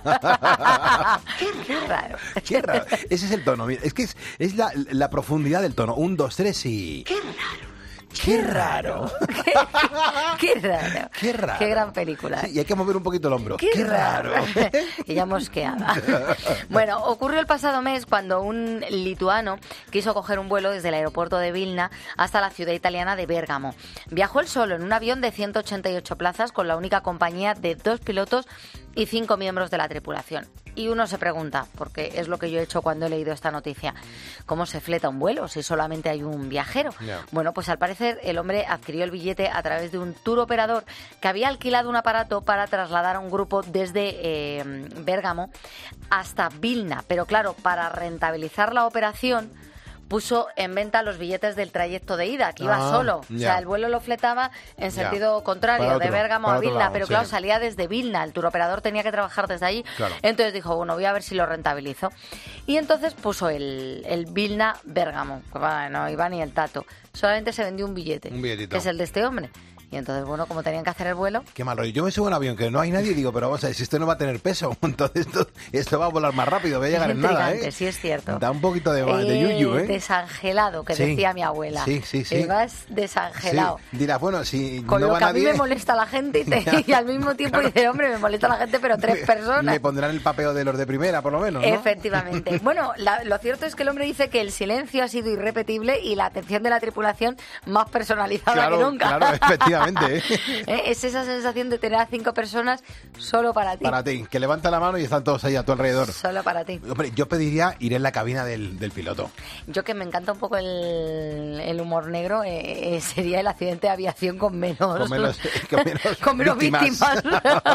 Qué raro. Qué raro. Ese es el tono. Mira, es que es, es la, la profundidad del tono. Un, dos, tres y... Qué raro. ¡Qué raro! Qué raro. ¡Qué raro! Qué gran película. Sí, y hay que mover un poquito el hombro. ¡Qué, ¡Qué raro! Y ya mosqueada. Bueno, ocurrió el pasado mes cuando un lituano quiso coger un vuelo desde el aeropuerto de Vilna hasta la ciudad italiana de Bérgamo. Viajó él solo en un avión de ciento ochenta y ocho plazas con la única compañía de dos pilotos y cinco miembros de la tripulación. Y uno se pregunta, porque es lo que yo he hecho cuando he leído esta noticia, ¿cómo se fleta un vuelo si solamente hay un viajero? Yeah. Bueno, pues al parecer el hombre adquirió el billete a través de un tour operador que había alquilado un aparato para trasladar a un grupo desde eh, Bérgamo hasta Vilna. Pero claro, para rentabilizar la operación puso en venta los billetes del trayecto de ida, que iba Ah, solo. ya. O sea, el vuelo lo fletaba en Ya. sentido contrario, Para de otro, Bérgamo para a otro Vilna, lado, pero sí. claro, salía desde Vilna. El turoperador tenía que trabajar desde allí. Claro. Entonces dijo, bueno, voy a ver si lo rentabilizo. Y entonces puso el, el Vilna-Bérgamo. Pues va, no iba ni el tato. Solamente se vendió un billete, Un billetito. que es el de este hombre. Y entonces, bueno, como tenían que hacer el vuelo... Qué mal rollo. Yo me subo a un avión que no hay nadie y digo, pero vamos a ver, si esto no va a tener peso, entonces esto, esto va a volar más rápido, voy a llegar Es en nada, intrigante, ¿eh? sí es cierto. Da un poquito de, de Eh, yuyu, ¿eh? Desangelado, que Sí. decía mi abuela. Sí, sí, sí. Que vas desangelado. Sí. Dirás, bueno, si Con no lo va que a nadie... mí me molesta la gente y, te- y al mismo tiempo dice, hombre, me molesta la gente, pero tres personas. Me pondrán el papeo de los de primera, por lo menos, ¿no? Efectivamente. Bueno, la- lo cierto es que el hombre dice que el silencio ha sido irrepetible y la atención de la tripulación más personalizada Claro, que nunca. claro, efectivamente. Exactamente. ¿eh? ¿Eh? Es esa sensación de tener a cinco personas solo para ti. Para ti, que levanta la mano y están todos ahí a tu alrededor. Solo para ti. Hombre, yo pediría ir en la cabina del, del piloto. Yo que me encanta un poco el, el humor negro, eh, eh, sería el accidente de aviación con menos... Con menos, con menos, con menos víctimas. víctimas.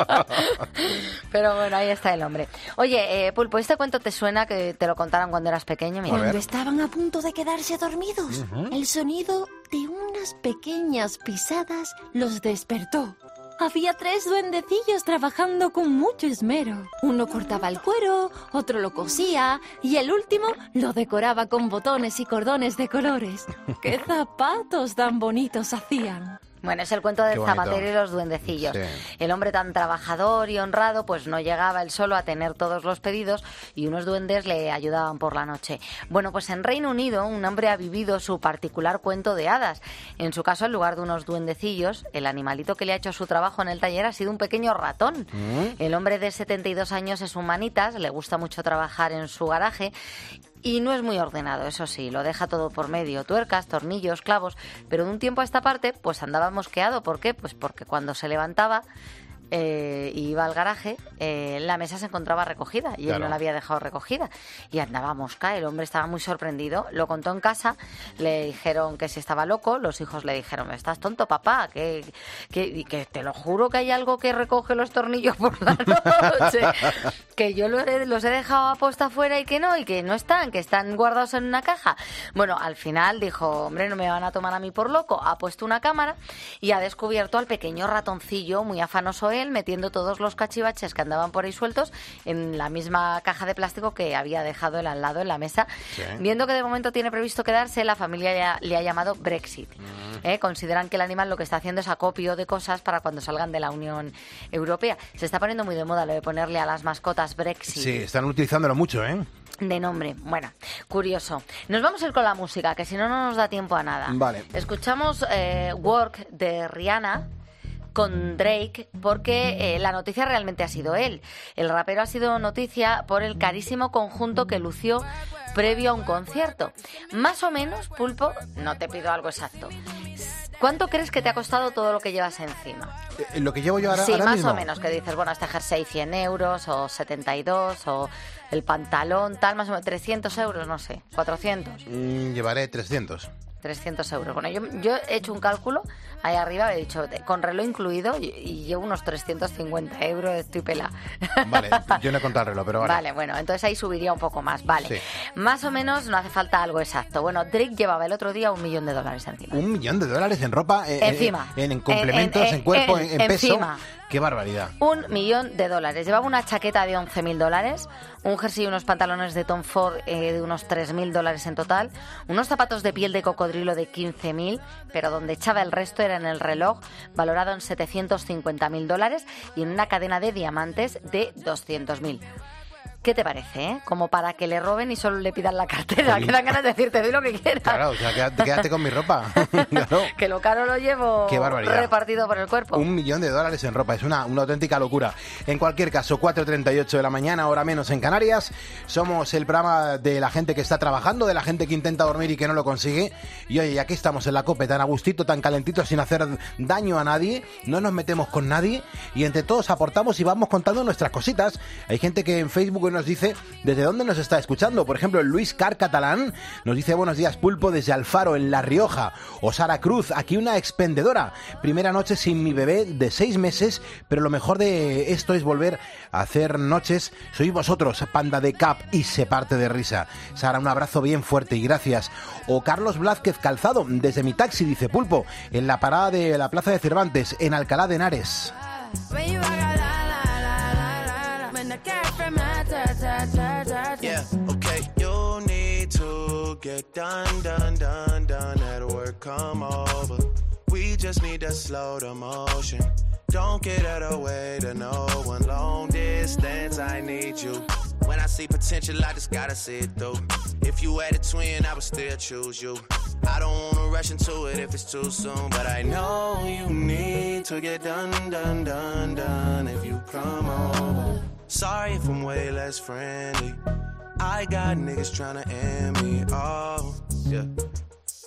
Pero bueno, ahí está el hombre. Oye, eh, Pulpo, ¿este cuento te suena que te lo contaran cuando eras pequeño? Mira. Cuando estaban a punto de quedarse dormidos, Uh-huh. el sonido de unas pequeñas pisadas los despertó. Había tres duendecillos trabajando con mucho esmero. Uno cortaba el cuero, otro lo cosía y el último lo decoraba con botones y cordones de colores. ¡Qué zapatos tan bonitos hacían! Bueno, es el cuento del zapatero y los duendecillos. Sí. El hombre tan trabajador y honrado, pues no llegaba él solo a tener todos los pedidos y unos duendes le ayudaban por la noche. Bueno, pues en Reino Unido un hombre ha vivido su particular cuento de hadas. En su caso, en lugar de unos duendecillos, el animalito que le ha hecho su trabajo en el taller ha sido un pequeño ratón. ¿Mm? El hombre de setenta y dos años es un manitas, le gusta mucho trabajar en su garaje. Y no es muy ordenado, eso sí, lo deja todo por medio, tuercas, tornillos, clavos, pero de un tiempo a esta parte pues andaba mosqueado. ¿Por qué? Pues porque cuando se levantaba eh, y iba al garaje, eh, la mesa se encontraba recogida y Claro. él no la había dejado recogida y andaba mosca. El hombre estaba muy sorprendido, lo contó en casa, le dijeron que si estaba loco, los hijos le dijeron, ¿estás tonto, papá? Que, que, y que te lo juro que hay algo que recoge los tornillos por la noche, que yo los he, los he dejado aposta afuera y que no, y que no están, que están guardados en una caja. Bueno, al final dijo, hombre, no me van a tomar a mí por loco, ha puesto una cámara y ha descubierto al pequeño ratoncillo, muy afanoso él, metiendo todos los cachivaches que andaban por ahí sueltos en la misma caja de plástico que había dejado él al lado en la mesa. Sí. Viendo que de momento tiene previsto quedarse, la familia ya, le ha llamado Brexit. ¿Eh? Consideran que el animal lo que está haciendo es acopio de cosas para cuando salgan de la Unión Europea. Se está poniendo muy de moda lo de ponerle a las mascotas Brexit. Sí, están utilizándolo mucho, ¿eh? De nombre. Bueno, curioso. Nos vamos a ir con la música, que si no, no nos da tiempo a nada. Vale. Escuchamos eh, Work de Rihanna con Drake, porque eh, la noticia realmente ha sido él. El rapero ha sido noticia por el carísimo conjunto que lució previo a un concierto. Más o menos, Pulpo, no te pido algo exacto. ¿Cuánto crees que te ha costado todo lo que llevas encima? Eh, Lo que llevo yo ahora, Sí, ahora más mismo. o menos, que dices, bueno, este jersey cien euros, o setenta y dos, o el pantalón tal, más o menos, trescientos euros, no sé, cuatrocientos. Mm, llevaré trescientos. trescientos euros. Bueno, yo, yo he hecho un cálculo ahí arriba, he dicho, con reloj incluido, y, y llevo unos trescientos cincuenta euros, estoy pelada. Vale, yo no he contado el reloj, pero vale. Vale, bueno, entonces ahí subiría un poco más, vale. Sí. Más o menos, no hace falta algo exacto. Bueno, Drake llevaba el otro día un millón de dólares encima. Un millón de dólares en ropa, eh, Encima. en, en complementos, en, En- en- cuerpo, en- en, en peso. encima. Qué barbaridad. Un millón de dólares. Llevaba una chaqueta de once mil dólares, un jersey y unos pantalones de Tom Ford eh, de unos tres mil dólares en total, unos zapatos de piel de cocodrilo de quince mil, pero donde echaba el resto era en el reloj, valorado en setecientos cincuenta mil dólares, y en una cadena de diamantes de doscientos mil. ¿Qué te parece, eh? Como para que le roben y solo le pidan la cartera. Jolín. Que dan ganas de decir, te doy lo que quieras. Claro, o sea, quédate, quédate con mi ropa. Claro. Que lo caro lo llevo Qué barbaridad. repartido por el cuerpo. Un millón de dólares en ropa, es una, una auténtica locura. En cualquier caso, cuatro y treinta y ocho de la mañana, hora menos en Canarias. Somos el programa de la gente que está trabajando, de la gente que intenta dormir y que no lo consigue. Y oye, aquí estamos en la COPE, tan a gustito, tan calentito, sin hacer daño a nadie. No nos metemos con nadie y entre todos aportamos y vamos contando nuestras cositas. Hay gente que en Facebook nos dice desde dónde nos está escuchando. Por ejemplo, Luis Car Catalán nos dice: buenos días, Pulpo, desde Alfaro, en La Rioja. O Sara Cruz, aquí una expendedora. Primera noche sin mi bebé de seis meses, pero lo mejor de esto es volver a hacer noches. Sois vosotros, panda de Cap, y se parte de risa. Sara, un abrazo bien fuerte y gracias. O Carlos Blázquez Calzado, desde mi taxi, dice Pulpo, en la parada de la Plaza de Cervantes, en Alcalá de Henares. Yeah, okay, you need to get done, done, done, done at work, come over. We just need to slow the motion. Don't get out of the way to no one. Long distance, I need you. When I see potential, I just gotta see it through. If you had a twin, I would still choose you. I don't wanna rush into it if it's too soon, but I know you need to get done, done, done, done if you come over. Sorry if I'm way less friendly. I got niggas tryna end me, oh, yeah.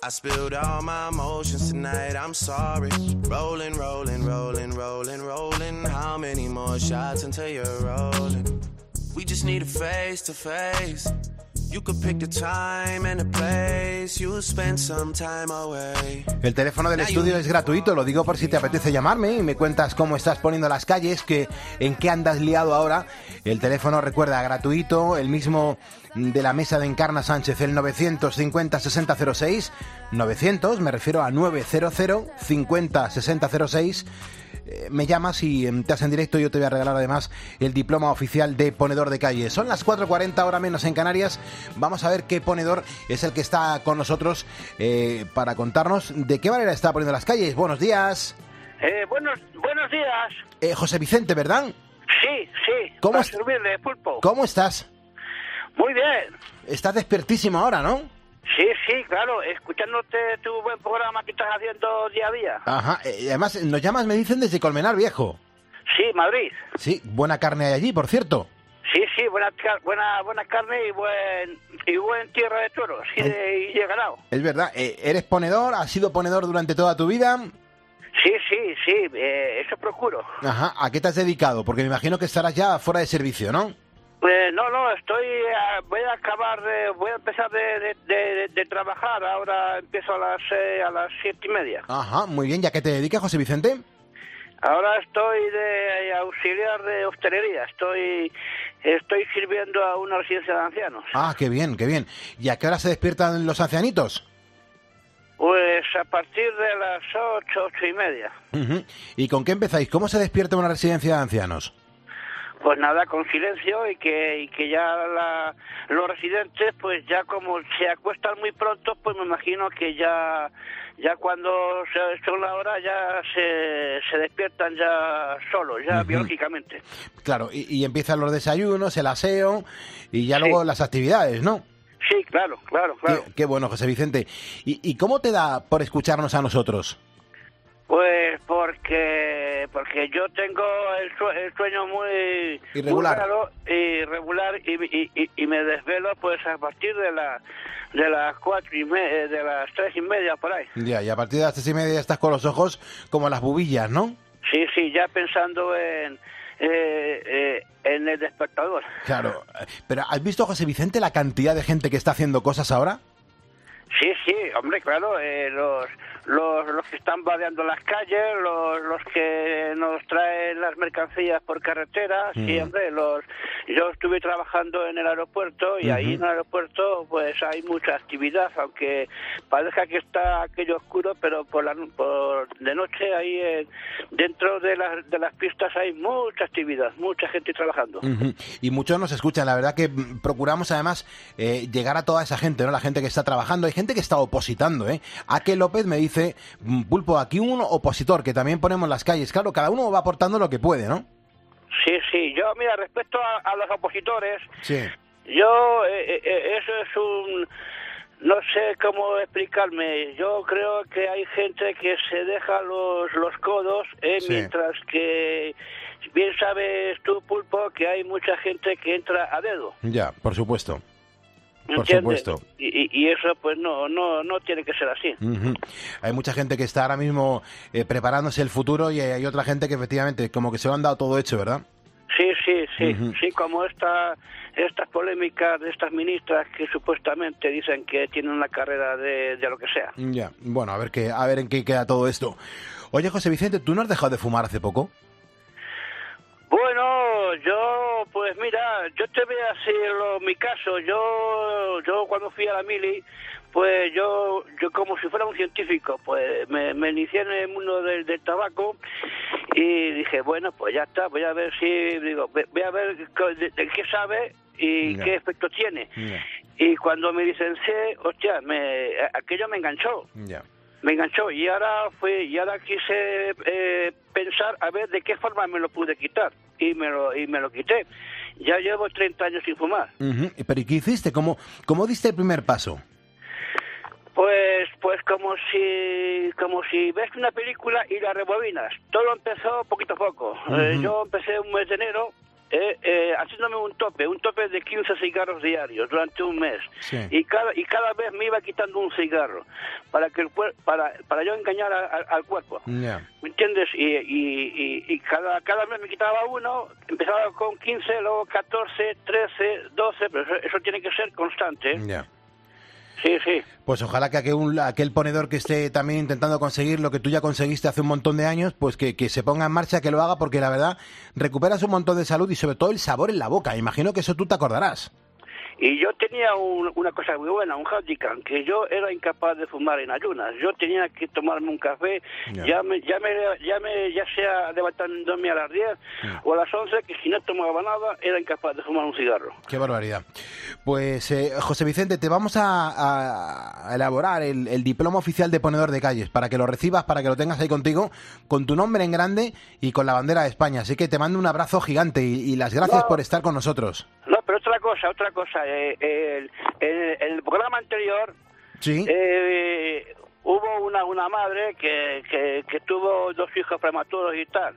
I spilled all my emotions tonight, I'm sorry. Rolling, rolling, rolling, rolling, rolling. How many more shots until you're rolling? We just need a face to face. You could pick the time and the place. You'll spend some time away. El teléfono del estudio es gratuito, lo digo por si te apetece llamarme y me cuentas cómo estás poniendo las calles, que en qué andas liado ahora. El teléfono, recuerda, gratuito, el mismo de la mesa de Encarna Sánchez, el novecientos cincuenta sesenta cero seis. novecientos, me refiero a novecientos cincuenta sesenta cero seis. Me llamas y te haces en directo y yo te voy a regalar además el diploma oficial de ponedor de calle. Son las cuatro cuarenta, hora menos en Canarias. Vamos a ver qué ponedor es el que está con nosotros eh, para contarnos de qué manera está poniendo las calles. Buenos días. Eh, buenos, buenos días. Eh, José Vicente, ¿verdad? Sí, sí. ¿Cómo, para est- servirle, Pulpo. ¿Cómo estás? Muy bien. Estás despiertísimo ahora, ¿no? Sí, sí, claro. Escuchándote tu buen programa que estás haciendo día a día. Ajá. Eh, además, nos llamas, me dicen, desde Colmenar Viejo. Sí, Madrid. Sí, buena carne hay allí, por cierto. Sí, sí, buena, car- buena, buena carne y buen, y buen tierra de toros y de, y de ganado. Es verdad. Eh, ¿Eres ponedor? ¿Has sido ponedor durante toda tu vida? Sí, sí, sí. Eh, eso procuro. Ajá. ¿A qué te has dedicado? Porque me imagino que estarás ya fuera de servicio, ¿no? Eh, no, no, estoy, eh, voy a acabar, eh, voy a empezar de, de, de, de trabajar, ahora empiezo a las eh, a las siete y media. Ajá, muy bien. ¿Ya qué te dedicas, José Vicente? Ahora estoy de auxiliar de hostelería, estoy, estoy sirviendo a una residencia de ancianos. Ah, qué bien, qué bien. ¿Y a qué hora se despiertan los ancianitos? Pues a partir de las ocho, ocho y media. Uh-huh. ¿Y con qué empezáis? ¿Cómo se despierta una residencia de ancianos? Pues nada, con silencio y que y que ya la, los residentes, pues ya como se acuestan muy pronto, pues me imagino que ya ya cuando se son la hora ya se, se despiertan ya solos, ya Uh-huh. biológicamente. Claro, y, y empiezan los desayunos, el aseo y ya Sí. luego las actividades, ¿no? Sí, claro, claro, claro. Qué, qué bueno, José Vicente. ¿Y, ¿Y cómo te da por escucharnos a nosotros? Pues porque porque yo tengo el, sue- el sueño muy Irregular. muy raro y regular y, y, y, y me desvelo pues a partir de la de las cuatro y me, de las tres y media por ahí. Ya, y a partir de las tres y media ya estás con los ojos como las bubillas, ¿no? Sí, sí, ya pensando en eh, eh, en el despertador. Claro. Pero ¿has visto, José Vicente, la cantidad de gente que está haciendo cosas ahora? Sí, sí, hombre, claro, eh, los, los los que están vadeando las calles, los, los que nos traen las mercancías por carretera, sí, Mm. hombre, los yo estuve trabajando en el aeropuerto y ahí en el aeropuerto pues hay mucha actividad, aunque parezca que está aquello oscuro, pero por la por de noche ahí eh, dentro de las de las pistas hay mucha actividad, mucha gente trabajando. Ujú. Y muchos nos escuchan. La verdad que mm, procuramos además eh, llegar a toda esa gente, ¿no? La gente que está trabajando. Hay gente que está opositando, ¿eh? Aque López me dice, mm, Pulpo, aquí un opositor que también ponemos en las calles. Claro, cada uno va aportando lo que puede, ¿no? Sí, sí, yo mira, respecto a, a los opositores, Sí. yo, eh, eh, eso es un... No sé cómo explicarme. Yo creo que hay gente que se deja los, los codos, eh, Sí. mientras que bien sabes tú, Pulpo, que hay mucha gente que entra a dedo. Ya, por supuesto. Por ¿Entiendes? supuesto. Y, y, y eso pues no, no, no tiene que ser así. Ujú. Hay mucha gente que está ahora mismo eh, preparándose el futuro y hay otra gente que efectivamente como que se lo han dado todo hecho, ¿verdad? Sí, sí, sí, Ujú. sí, como esta, estas polémicas de estas ministras que supuestamente dicen que tienen una carrera de, de lo que sea. Ya, bueno, a ver qué, a ver en qué queda todo esto. Oye, José Vicente, ¿tú no has dejado de fumar hace poco? Bueno, yo, pues mira, yo te voy a decir lo- mi caso. Yo, yo cuando fui a la mili, pues yo, yo como si fuera un científico, pues me, me inicié en el mundo del, del tabaco y dije, bueno, pues ya está, voy a ver si, digo, ve- voy a ver co- de, de qué sabe y Ya. qué efecto tiene. Y cuando me licencié, hostia, me, aquello me enganchó. Ya. Me enganchó y ahora fue y ahora quise eh, pensar a ver de qué forma me lo pude quitar y me lo y me lo quité. Ya llevo treinta años sin fumar. Ujú. ¿Pero y qué hiciste? ¿Cómo, cómo diste el primer paso? Pues pues como si como si ves una película y la rebobinas. Todo empezó poquito a poco. Eh, Ujú. yo empecé un mes de enero eh, eh, haciéndome un tope, un tope de quince cigarros diarios durante un mes. Sí. Y cada y cada vez me iba quitando un cigarro para que el cuer- para para yo engañar a- a- al cuerpo. Ya. ¿Me entiendes? Y, y, y, y cada, cada mes me quitaba uno, empezaba con quince, luego catorce, trece, doce, pero eso, eso tiene que ser constante. ¿eh? Ya. Sí, sí. Pues ojalá que aquel, aquel ponedor que esté también intentando conseguir lo que tú ya conseguiste hace un montón de años, pues que, que se ponga en marcha, que lo haga, porque la verdad recuperas un montón de salud y sobre todo el sabor en la boca. Imagino que eso tú te acordarás. Y yo tenía un- una cosa muy buena, un handicap, que yo era incapaz de fumar en ayunas. Yo tenía que tomarme un café, Ya. ya me, ya me, ya me, ya sea levantándome a las diez o a las once, que si no tomaba nada, era incapaz de fumar un cigarro. Qué barbaridad. Pues eh, José Vicente, te vamos a, a- a elaborar el, el diploma oficial de ponedor de calles para que lo recibas, para que lo tengas ahí contigo, con tu nombre en grande y con la bandera de España. Así que te mando un abrazo gigante y, y las gracias No. por estar con nosotros. No, pero otra cosa, otra cosa. Eh, el, el, el programa anterior Sí. eh, hubo una, una madre que, que, que tuvo dos hijos prematuros y tal.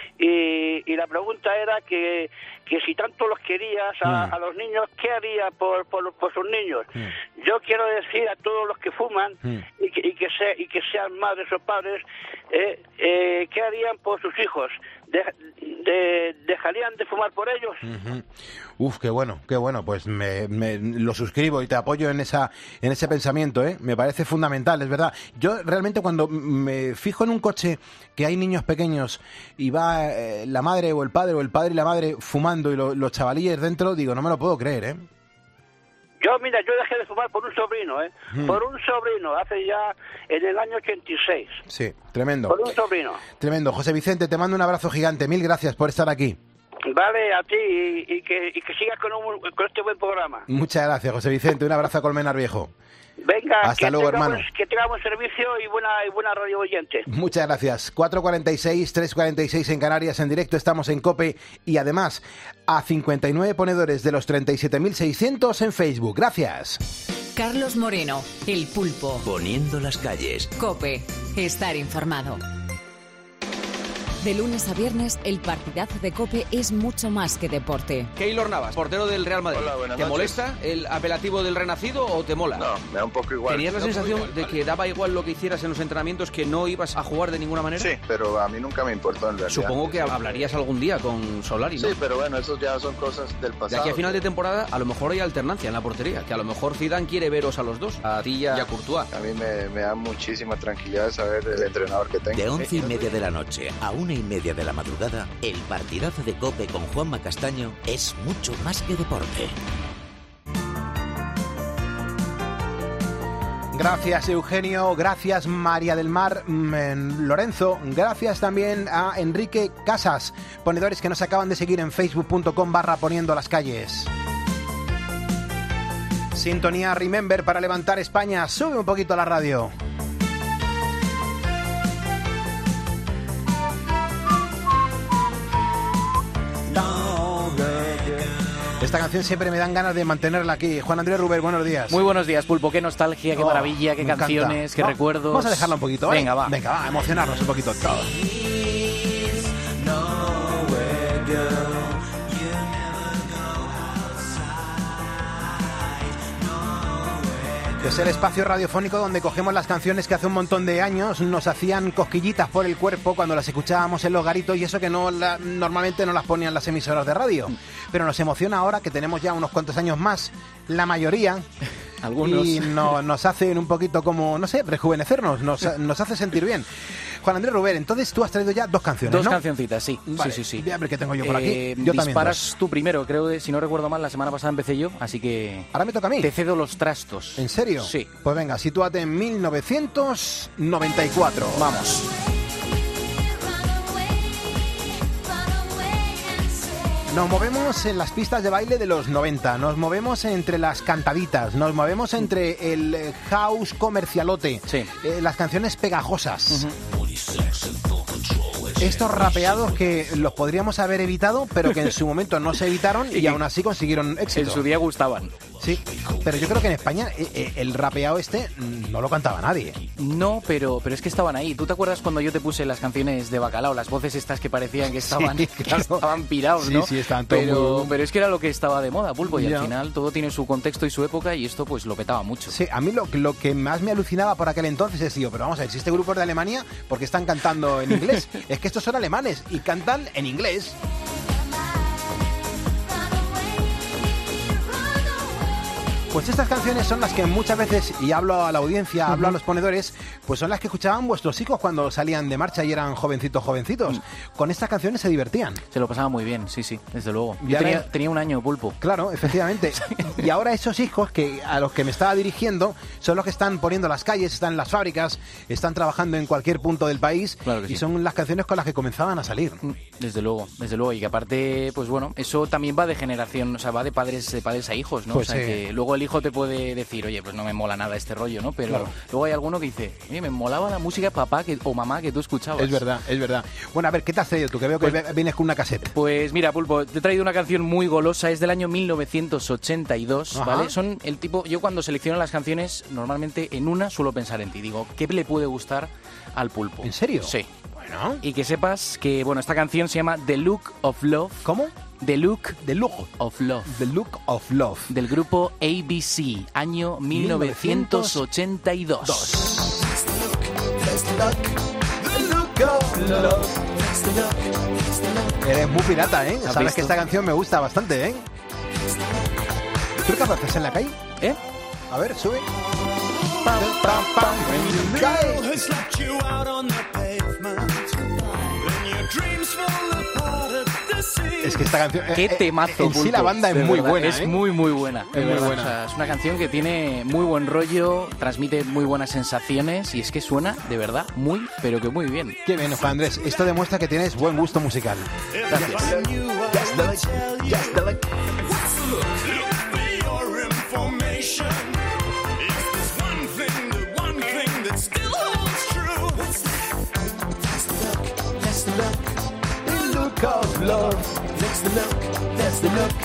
Y, y la pregunta era que, que si tanto los querías a, Mm. a los niños, ¿qué haría por, por, por sus niños? Yo quiero decir a todos los que fuman Mm. y, que, y, que, se, y que sean madres o padres, eh, eh, ¿qué harían por sus hijos? De, de- ¿Dejarían de fumar por ellos? Ujú. Uf, qué bueno, qué bueno. Pues me, me- lo suscribo y te apoyo en esa en ese pensamiento, ¿eh? Me parece fundamental, es verdad. Yo realmente cuando me fijo en un coche que hay niños pequeños y va eh, la madre o el padre o el padre y la madre fumando y lo- los chavalillos dentro, digo, no me lo puedo creer, ¿eh? Yo, mira, yo dejé de fumar por un sobrino, ¿eh? Mm. Por un sobrino, hace ya en el año ochenta y seis. Sí, tremendo. Por un sobrino. Tremendo. José Vicente, te mando un abrazo gigante. Mil gracias por estar aquí. Vale, a ti, y, y que, y que sigas con, un- con este buen programa. Muchas gracias, José Vicente. Un abrazo a Colmenar Viejo. Venga, Hasta que luego, tenga hermano. buen- que tenga buen servicio y buena, y buena radio oyente. Muchas gracias. cuatro cuarenta y seis, tres cuarenta y seis en Canarias, en directo estamos en COPE y además a cincuenta y nueve ponedores de los treinta y siete mil seiscientos en Facebook. Gracias. Carlos Moreno, El Pulpo. Poniendo las calles. COPE. Estar informado. De lunes a viernes, el partidazo de COPE es mucho más que deporte. Keylor Navas, portero del Real Madrid. Hola, buenas ¿Te noches. molesta el apelativo del Renacido o te mola? No, me da un poco igual. ¿Tenías la No, sensación porque- de que daba igual lo que hicieras en los entrenamientos, que no ibas a jugar de ninguna manera? Sí, pero a mí nunca me importó en realidad. Supongo que hablarías algún día con Solari, ¿no? Sí, pero bueno, eso ya son cosas del De pasado. aquí a final de temporada, a lo mejor hay alternancia en la portería, que a lo mejor Zidane quiere veros a los dos, a ti y a, y a Courtois. A mí me, me da muchísima tranquilidad saber el entrenador que tengo. De once y media de la noche a una y media de la madrugada, el partidazo de COPE con Juanma Castaño es mucho más que deporte. Gracias, Eugenio. Gracias, María del Mar mm, Lorenzo. Gracias también a Enrique Casas, ponedores que nos acaban de seguir en facebook punto com barra poniendo las calles. Sintonía Remember para levantar España. Sube un poquito la radio. Esta canción siempre me dan ganas de mantenerla aquí. Juan Andrés Ruber, buenos días. Muy buenos días, Pulpo. Qué nostalgia, qué Oh, maravilla, qué me encanta. canciones, qué Va- recuerdos. Vamos a dejarla un poquito, ¿vale? Venga, va. Venga, va, a emocionarnos un poquito todos. Es el espacio radiofónico donde cogemos las canciones que hace un montón de años nos hacían cosquillitas por el cuerpo cuando las escuchábamos en los garitos y eso que no la- normalmente no las ponían las emisoras de radio. Pero nos emociona ahora que tenemos ya unos cuantos años más, la mayoría. Algunos. Y no- nos hacen un poquito como, no sé, rejuvenecernos, nos, nos hace sentir bien. Juan Andrés Ruber, entonces tú has traído ya dos canciones, Dos ¿no? cancioncitas, sí. Vale, Sí, sí, sí. voy a ver qué tengo yo por aquí. Eh, Yo también disparas dos. tú primero, creo que si no recuerdo mal, la semana pasada empecé yo, así que... Ahora me toca a mí. Te cedo los trastos. ¿En serio? Sí. Pues venga, sitúate en mil novecientos noventa y cuatro. Vamos. Nos movemos en las pistas de baile de los noventa, nos movemos entre las cantaditas, nos movemos entre el eh, house comercialote, Sí. eh, las canciones pegajosas. estos rapeados que los podríamos haber evitado, pero que en su momento no se evitaron y, y aún así consiguieron éxito. En su día gustaban. Sí, pero yo creo que en España eh, el rapeado este no lo cantaba nadie. No, pero, pero es que estaban ahí. ¿Tú te acuerdas cuando yo te puse las canciones de Bacalao? Las voces estas que parecían que estaban, sí, claro. que estaban pirados, ¿no? Sí, sí, estaban todos pero, muy... pero es que era lo que estaba de moda, Pulpo, y ya. al final todo tiene su contexto y su época y esto pues lo petaba mucho. Sí, a mí lo, lo que más me alucinaba por aquel entonces es, tío, pero vamos a ver, si este grupo es de Alemania, ¿por qué están cantando en inglés? Es que estos son alemanes y cantan en inglés. Pues estas canciones son las que muchas veces, y hablo a la audiencia, hablo uh-huh. a los ponedores, pues son las que escuchaban vuestros hijos cuando salían de marcha y eran jovencitos, jovencitos. Uh-huh. Con estas canciones se divertían. Se lo pasaban muy bien, sí, sí, desde luego. Yo tenía, era... tenía un año, Pulpo. Claro, efectivamente. Y ahora esos hijos que a los que me estaba dirigiendo son los que están poniendo las calles, están en las fábricas, están trabajando en cualquier punto del país, claro que sí. Y son las canciones con las que comenzaban a salir. Desde luego, desde luego. Y que aparte, pues bueno, eso también va de generación, o sea, va de padres, de padres a hijos, ¿no? Pues o sea, sí. que luego el hijo te puede decir, oye, pues no me mola nada este rollo, ¿no? Pero claro. luego hay alguno que dice, oye, me molaba la música papá que, o mamá que tú escuchabas. Es verdad, es verdad. Bueno, a ver, ¿qué te has traído tú? Que veo que pues, vienes con una caseta. Pues mira, Pulpo, te he traído una canción muy golosa, es del año mil novecientos ochenta y dos, Ajá. ¿vale? Son el tipo, yo cuando selecciono las canciones, normalmente en una suelo pensar en ti. Digo, ¿qué le puede gustar al Pulpo? ¿En serio? Sí. Bueno. Y que sepas que, bueno, esta canción se llama The Look of Love. ¿Cómo? The Look, The Look of Love. The Look of Love. Del grupo A B C, año mil novecientos ochenta y dos. Eres muy pirata, ¿eh? Sabes visto? que esta canción me gusta bastante, ¿eh? ¿Tú eres capaz de hacer en la calle? ¿Eh? A ver, sube. Es que esta canción... Qué temazo, En sí la banda es muy verdad, buena, Es ¿eh? muy, muy buena. Es muy buena. O sea, es una canción que tiene muy buen rollo, transmite muy buenas sensaciones y es que suena, de verdad, muy, pero que muy bien. Qué bien, Juan Andrés. Esto demuestra que tienes buen gusto musical. Gracias. Of love. That's the look, that's the look.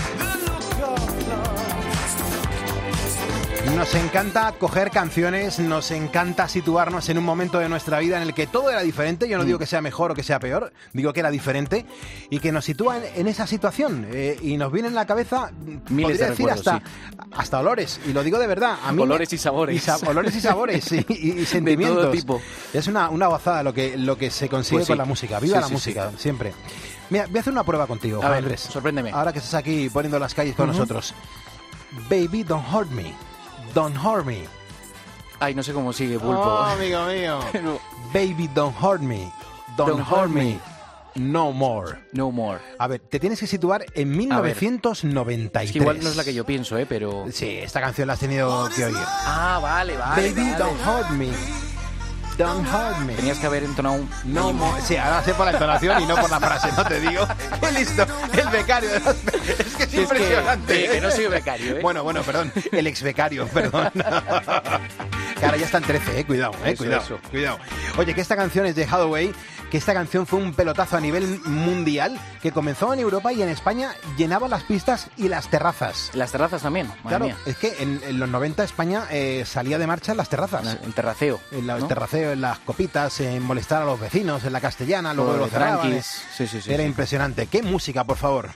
Nos encanta coger canciones, nos encanta situarnos en un momento de nuestra vida en el que todo era diferente. Yo no digo que sea mejor o que sea peor, digo que era diferente y que nos sitúa en, en esa situación eh, y nos viene en la cabeza, miles podría de decir recuerdos, hasta, sí. hasta olores, y lo digo de verdad. A mí olores me, y sabores. Y sa- olores y sabores y, y, y sentimientos. De todo tipo. Es una, una gozada lo que, lo que se consigue Pues sí. con la música. Viva Sí, la sí, música, sí. siempre. Mira, voy a hacer una prueba contigo, A Juan ver, Andrés. sorpréndeme. Ahora que estás aquí poniendo las calles con Uh-huh. nosotros. Baby, don't hurt me. Don't hurt me. Ay, no sé cómo sigue, Pulpo. Oh, amigo mío. Pero- Baby, don't hurt me. Don't, Don't hurt hurt me. me. No more. No more. A ver, te tienes que situar en mil novecientos noventa y tres. Es que igual no es la que yo pienso, ¿eh? Pero... Sí, esta canción la has tenido que oír. Ah, vale, vale. Baby, vale. don't hurt me. Don't hurt me. Tenías que haber entonado un... No more. Sí, ahora sé por la entonación y no por la frase, no te digo. ¡Qué listo! El becario de las... Es que es Sí, es que- impresionante. sí, que no soy becario, ¿eh? Bueno, bueno, perdón. El ex becario, perdón. Que ahora ya está en trece, eh. Cuidado, eh. Eso, Cuidado, eso. cuidado. Oye, que esta canción es de Hathaway, que esta canción fue un pelotazo a nivel mundial, que comenzó en Europa y en España llenaba las pistas y las terrazas. Las terrazas también, madre Claro, mía. es que en, en los noventa España eh, salía de marcha en las terrazas. El terraceo. En la- el ¿no? terraceo, en las copitas, en molestar a los vecinos, en la castellana, luego Todo lo de cerraban. tranquis. eh. Sí, sí, sí, Era sí. impresionante. ¡Qué música, por favor!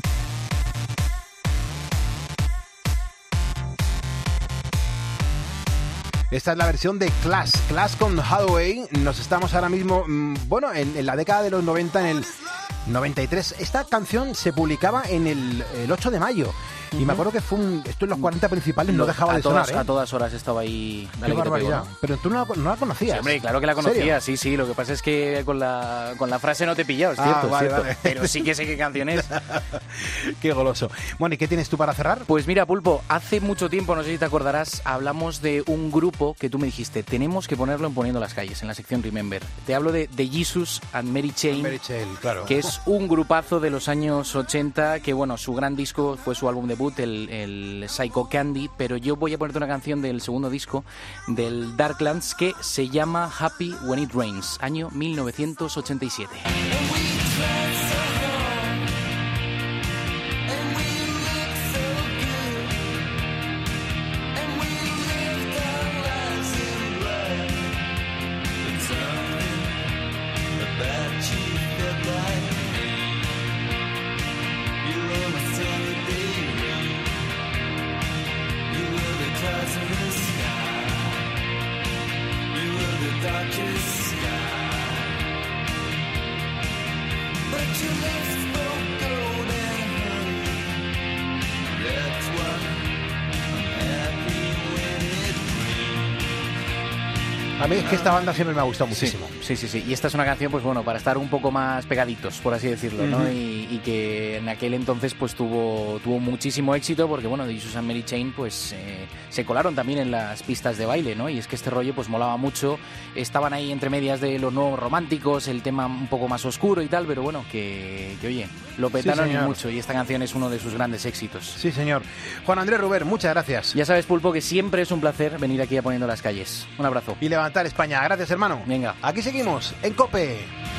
Esta es la versión de Clash. Clash con Hathaway. Nos estamos ahora mismo, mmm, bueno, en, en la década de los noventa, en el noventa y tres. Esta canción se publicaba en el, el ocho de mayo. Y me acuerdo que fue un, esto en los cuarenta principales no dejaba a de todas, sonar, ¿eh? A todas horas estaba ahí... Qué dale que te pego, barbaridad. ¿no? Pero tú no la, no la conocías. Sí, hombre, claro que la ¿En serio? conocía, sí, sí. Lo que pasa es que con la, con la frase no te he pillado, es Ah, cierto, es vale, cierto. vale. Pero sí que sé qué canción es. Qué goloso. Bueno, ¿y qué tienes tú para cerrar? Pues mira, Pulpo, hace mucho tiempo, no sé si te acordarás, hablamos de un grupo que tú me dijiste, tenemos que ponerlo en Poniendo las Calles, en la sección Remember. Te hablo de The Jesus and Mary Chain, Mary Chain, claro. que es un grupazo de los años ochenta, que bueno, su gran disco fue su álbum debut, debut, el, el Psycho Candy, pero yo voy a ponerte una canción del segundo disco del Darklands que se llama Happy When It Rains, año mil novecientos ochenta y siete. A mí es que esta banda siempre me ha gustado muchísimo. Sí, sí, sí. Y esta es una canción, pues bueno, para estar un poco más pegaditos, por así decirlo, ¿no? Uh-huh. Y, y que en aquel entonces pues tuvo tuvo muchísimo éxito porque, bueno, The Jesus and Mary Chain pues eh, se colaron también en las pistas de baile, ¿no? Y es que este rollo pues molaba mucho. Estaban ahí entre medias de los nuevos románticos, el tema un poco más oscuro y tal, pero bueno, que, que oye, lo petaron sí, mucho y esta canción es uno de sus grandes éxitos. Sí, señor. Juan Andrés Ruber, muchas gracias. Ya sabes, Pulpo, que siempre es un placer venir aquí a Poniendo las Calles. Un abrazo. Y levantar España. Gracias, hermano. Venga. Aquí seguimos, en COPE.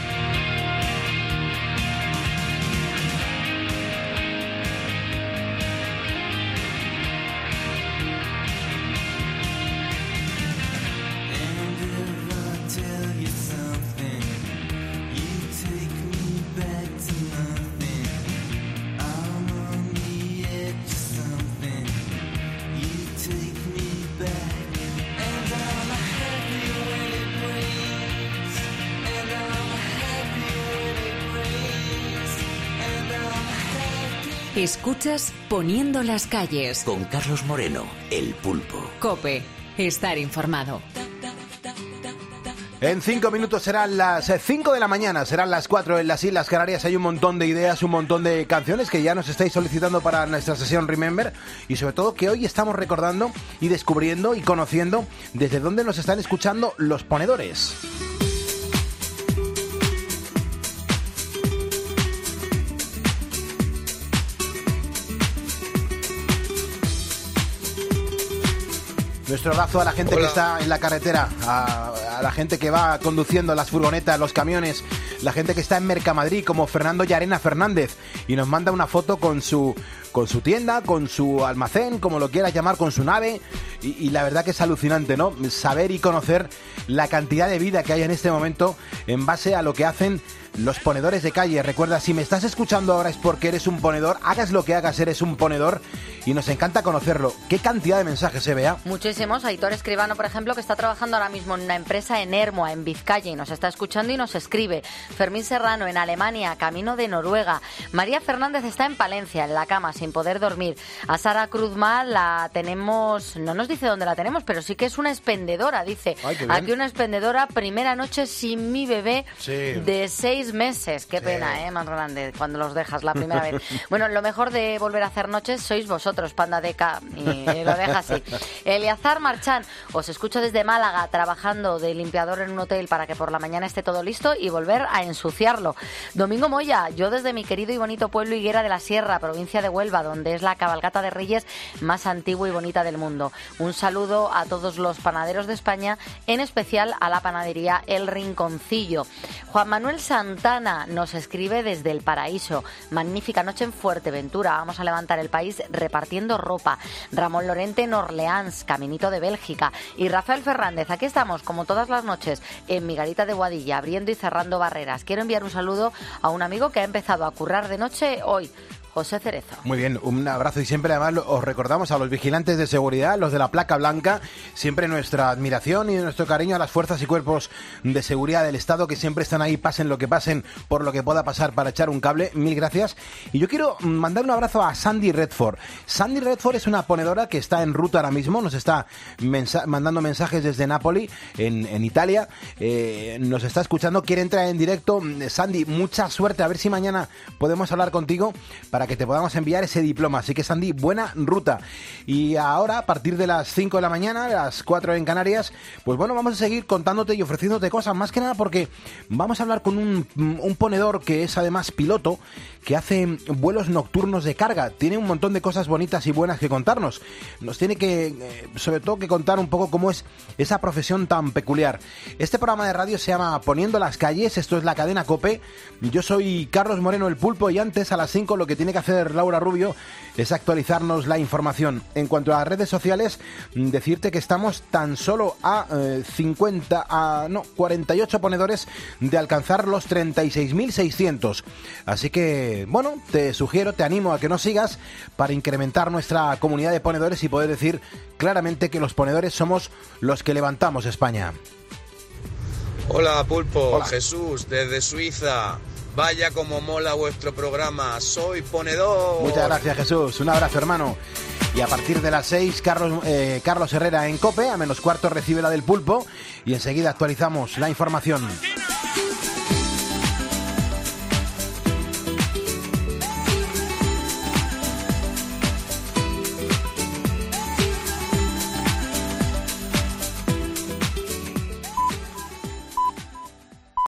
Escuchas Poniendo las Calles. Con Carlos Moreno, el Pulpo. COPE. Estar informado. En cinco minutos serán las cinco de la mañana, serán las cuatro en las Islas Canarias. Hay un montón de ideas, un montón de canciones que ya nos estáis solicitando para nuestra sesión Remember. Y sobre todo que hoy estamos recordando y descubriendo y conociendo desde dónde nos están escuchando los ponedores. Nuestro abrazo a la gente Hola. que está en la carretera, a, a la gente que va conduciendo las furgonetas, los camiones, la gente que está en Mercamadrid, como Fernando Llarena Fernández, y nos manda una foto con su con su tienda, con su almacén, como lo quieras llamar, con su nave, y, y la verdad que es alucinante, ¿no? Saber y conocer la cantidad de vida que hay en este momento en base a lo que hacen los ponedores de calle. Recuerda, si me estás escuchando ahora es porque eres un ponedor, hagas lo que hagas, eres un ponedor y nos encanta conocerlo. ¿Qué cantidad de mensajes se vea? Muchísimos. Aitor Escribano, por ejemplo, que está trabajando ahora mismo en una empresa en Ermua, en Vizcaya, y nos está escuchando y nos escribe. Fermín Serrano, en Alemania, camino de Noruega. María Fernández está en Palencia, en la cama, sin poder dormir. A Sara Cruzma la tenemos, no nos dice dónde la tenemos, pero sí que es una expendedora, dice. Ay, aquí una expendedora, primera noche sin mi bebé sí. de seis meses. Qué sí. pena, ¿eh, más grande, cuando los dejas la primera vez. Bueno, lo mejor de volver a hacer noches sois vosotros, Panda Deca, y lo deja así. Eliazar Marchán, os escucho desde Málaga, trabajando de limpiador en un hotel para que por la mañana esté todo listo y volver a ensuciarlo. Domingo Moya, yo desde mi querido y bonito pueblo Higuera de la Sierra, provincia de Huelva, donde es la cabalgata de Reyes más antigua y bonita del mundo. Un saludo a todos los panaderos de España, en especial a la panadería El Rinconcillo. Juan Manuel Santana nos escribe desde El Paraíso. Magnífica noche en Fuerteventura. Vamos a levantar el país repartiendo ropa. Ramón Lorente en Orleans, caminito de Bélgica. Y Rafael Fernández, aquí estamos, como todas las noches, en mi garita de Boadilla, abriendo y cerrando barreras. Quiero enviar un saludo a un amigo que ha empezado a currar de noche hoy, José Cerezo. Muy bien, un abrazo y siempre además os recordamos a los vigilantes de seguridad, los de la placa blanca, siempre nuestra admiración y nuestro cariño a las fuerzas y cuerpos de seguridad del Estado que siempre están ahí, pasen lo que pasen, por lo que pueda pasar para echar un cable. Mil gracias. Y yo quiero mandar un abrazo a Sandy Redford. Sandy Redford es una ponedora que está en ruta ahora mismo, nos está mensa- mandando mensajes desde Nápoli, en, en Italia, eh, nos está escuchando, quiere entrar en directo. Sandy, mucha suerte, a ver si mañana podemos hablar contigo para para que te podamos enviar ese diploma. Así que, Sandy, buena ruta. Y ahora, a partir de las cinco de la mañana, las cuatro en Canarias, pues bueno, vamos a seguir contándote y ofreciéndote cosas, más que nada porque vamos a hablar con un, un ponedor que es además piloto, que hace vuelos nocturnos de carga. Tiene un montón de cosas bonitas y buenas que contarnos. Nos tiene que, eh, sobre todo, que contar un poco cómo es esa profesión tan peculiar. Este programa de radio se llama Poniendo las calles, esto es la cadena COPE. Yo soy Carlos Moreno, el Pulpo, y antes, a las cinco, lo que tiene que hacer Laura Rubio es actualizarnos la información. En cuanto a las redes sociales, decirte que estamos tan solo a eh, cincuenta, a, no, cuarenta y ocho ponedores de alcanzar los treinta y seis mil seiscientos. Así que, bueno, te sugiero, te animo a que nos sigas para incrementar nuestra comunidad de ponedores y poder decir claramente que los ponedores somos los que levantamos España. Hola, Pulpo. Hola. Jesús, desde Suiza. Vaya como mola vuestro programa. Soy ponedor. Muchas gracias, Jesús. Un abrazo, hermano. Y a partir de las seis, Carlos, eh, Carlos Herrera en COPE, a menos cuarto recibe la del Pulpo y enseguida actualizamos la información.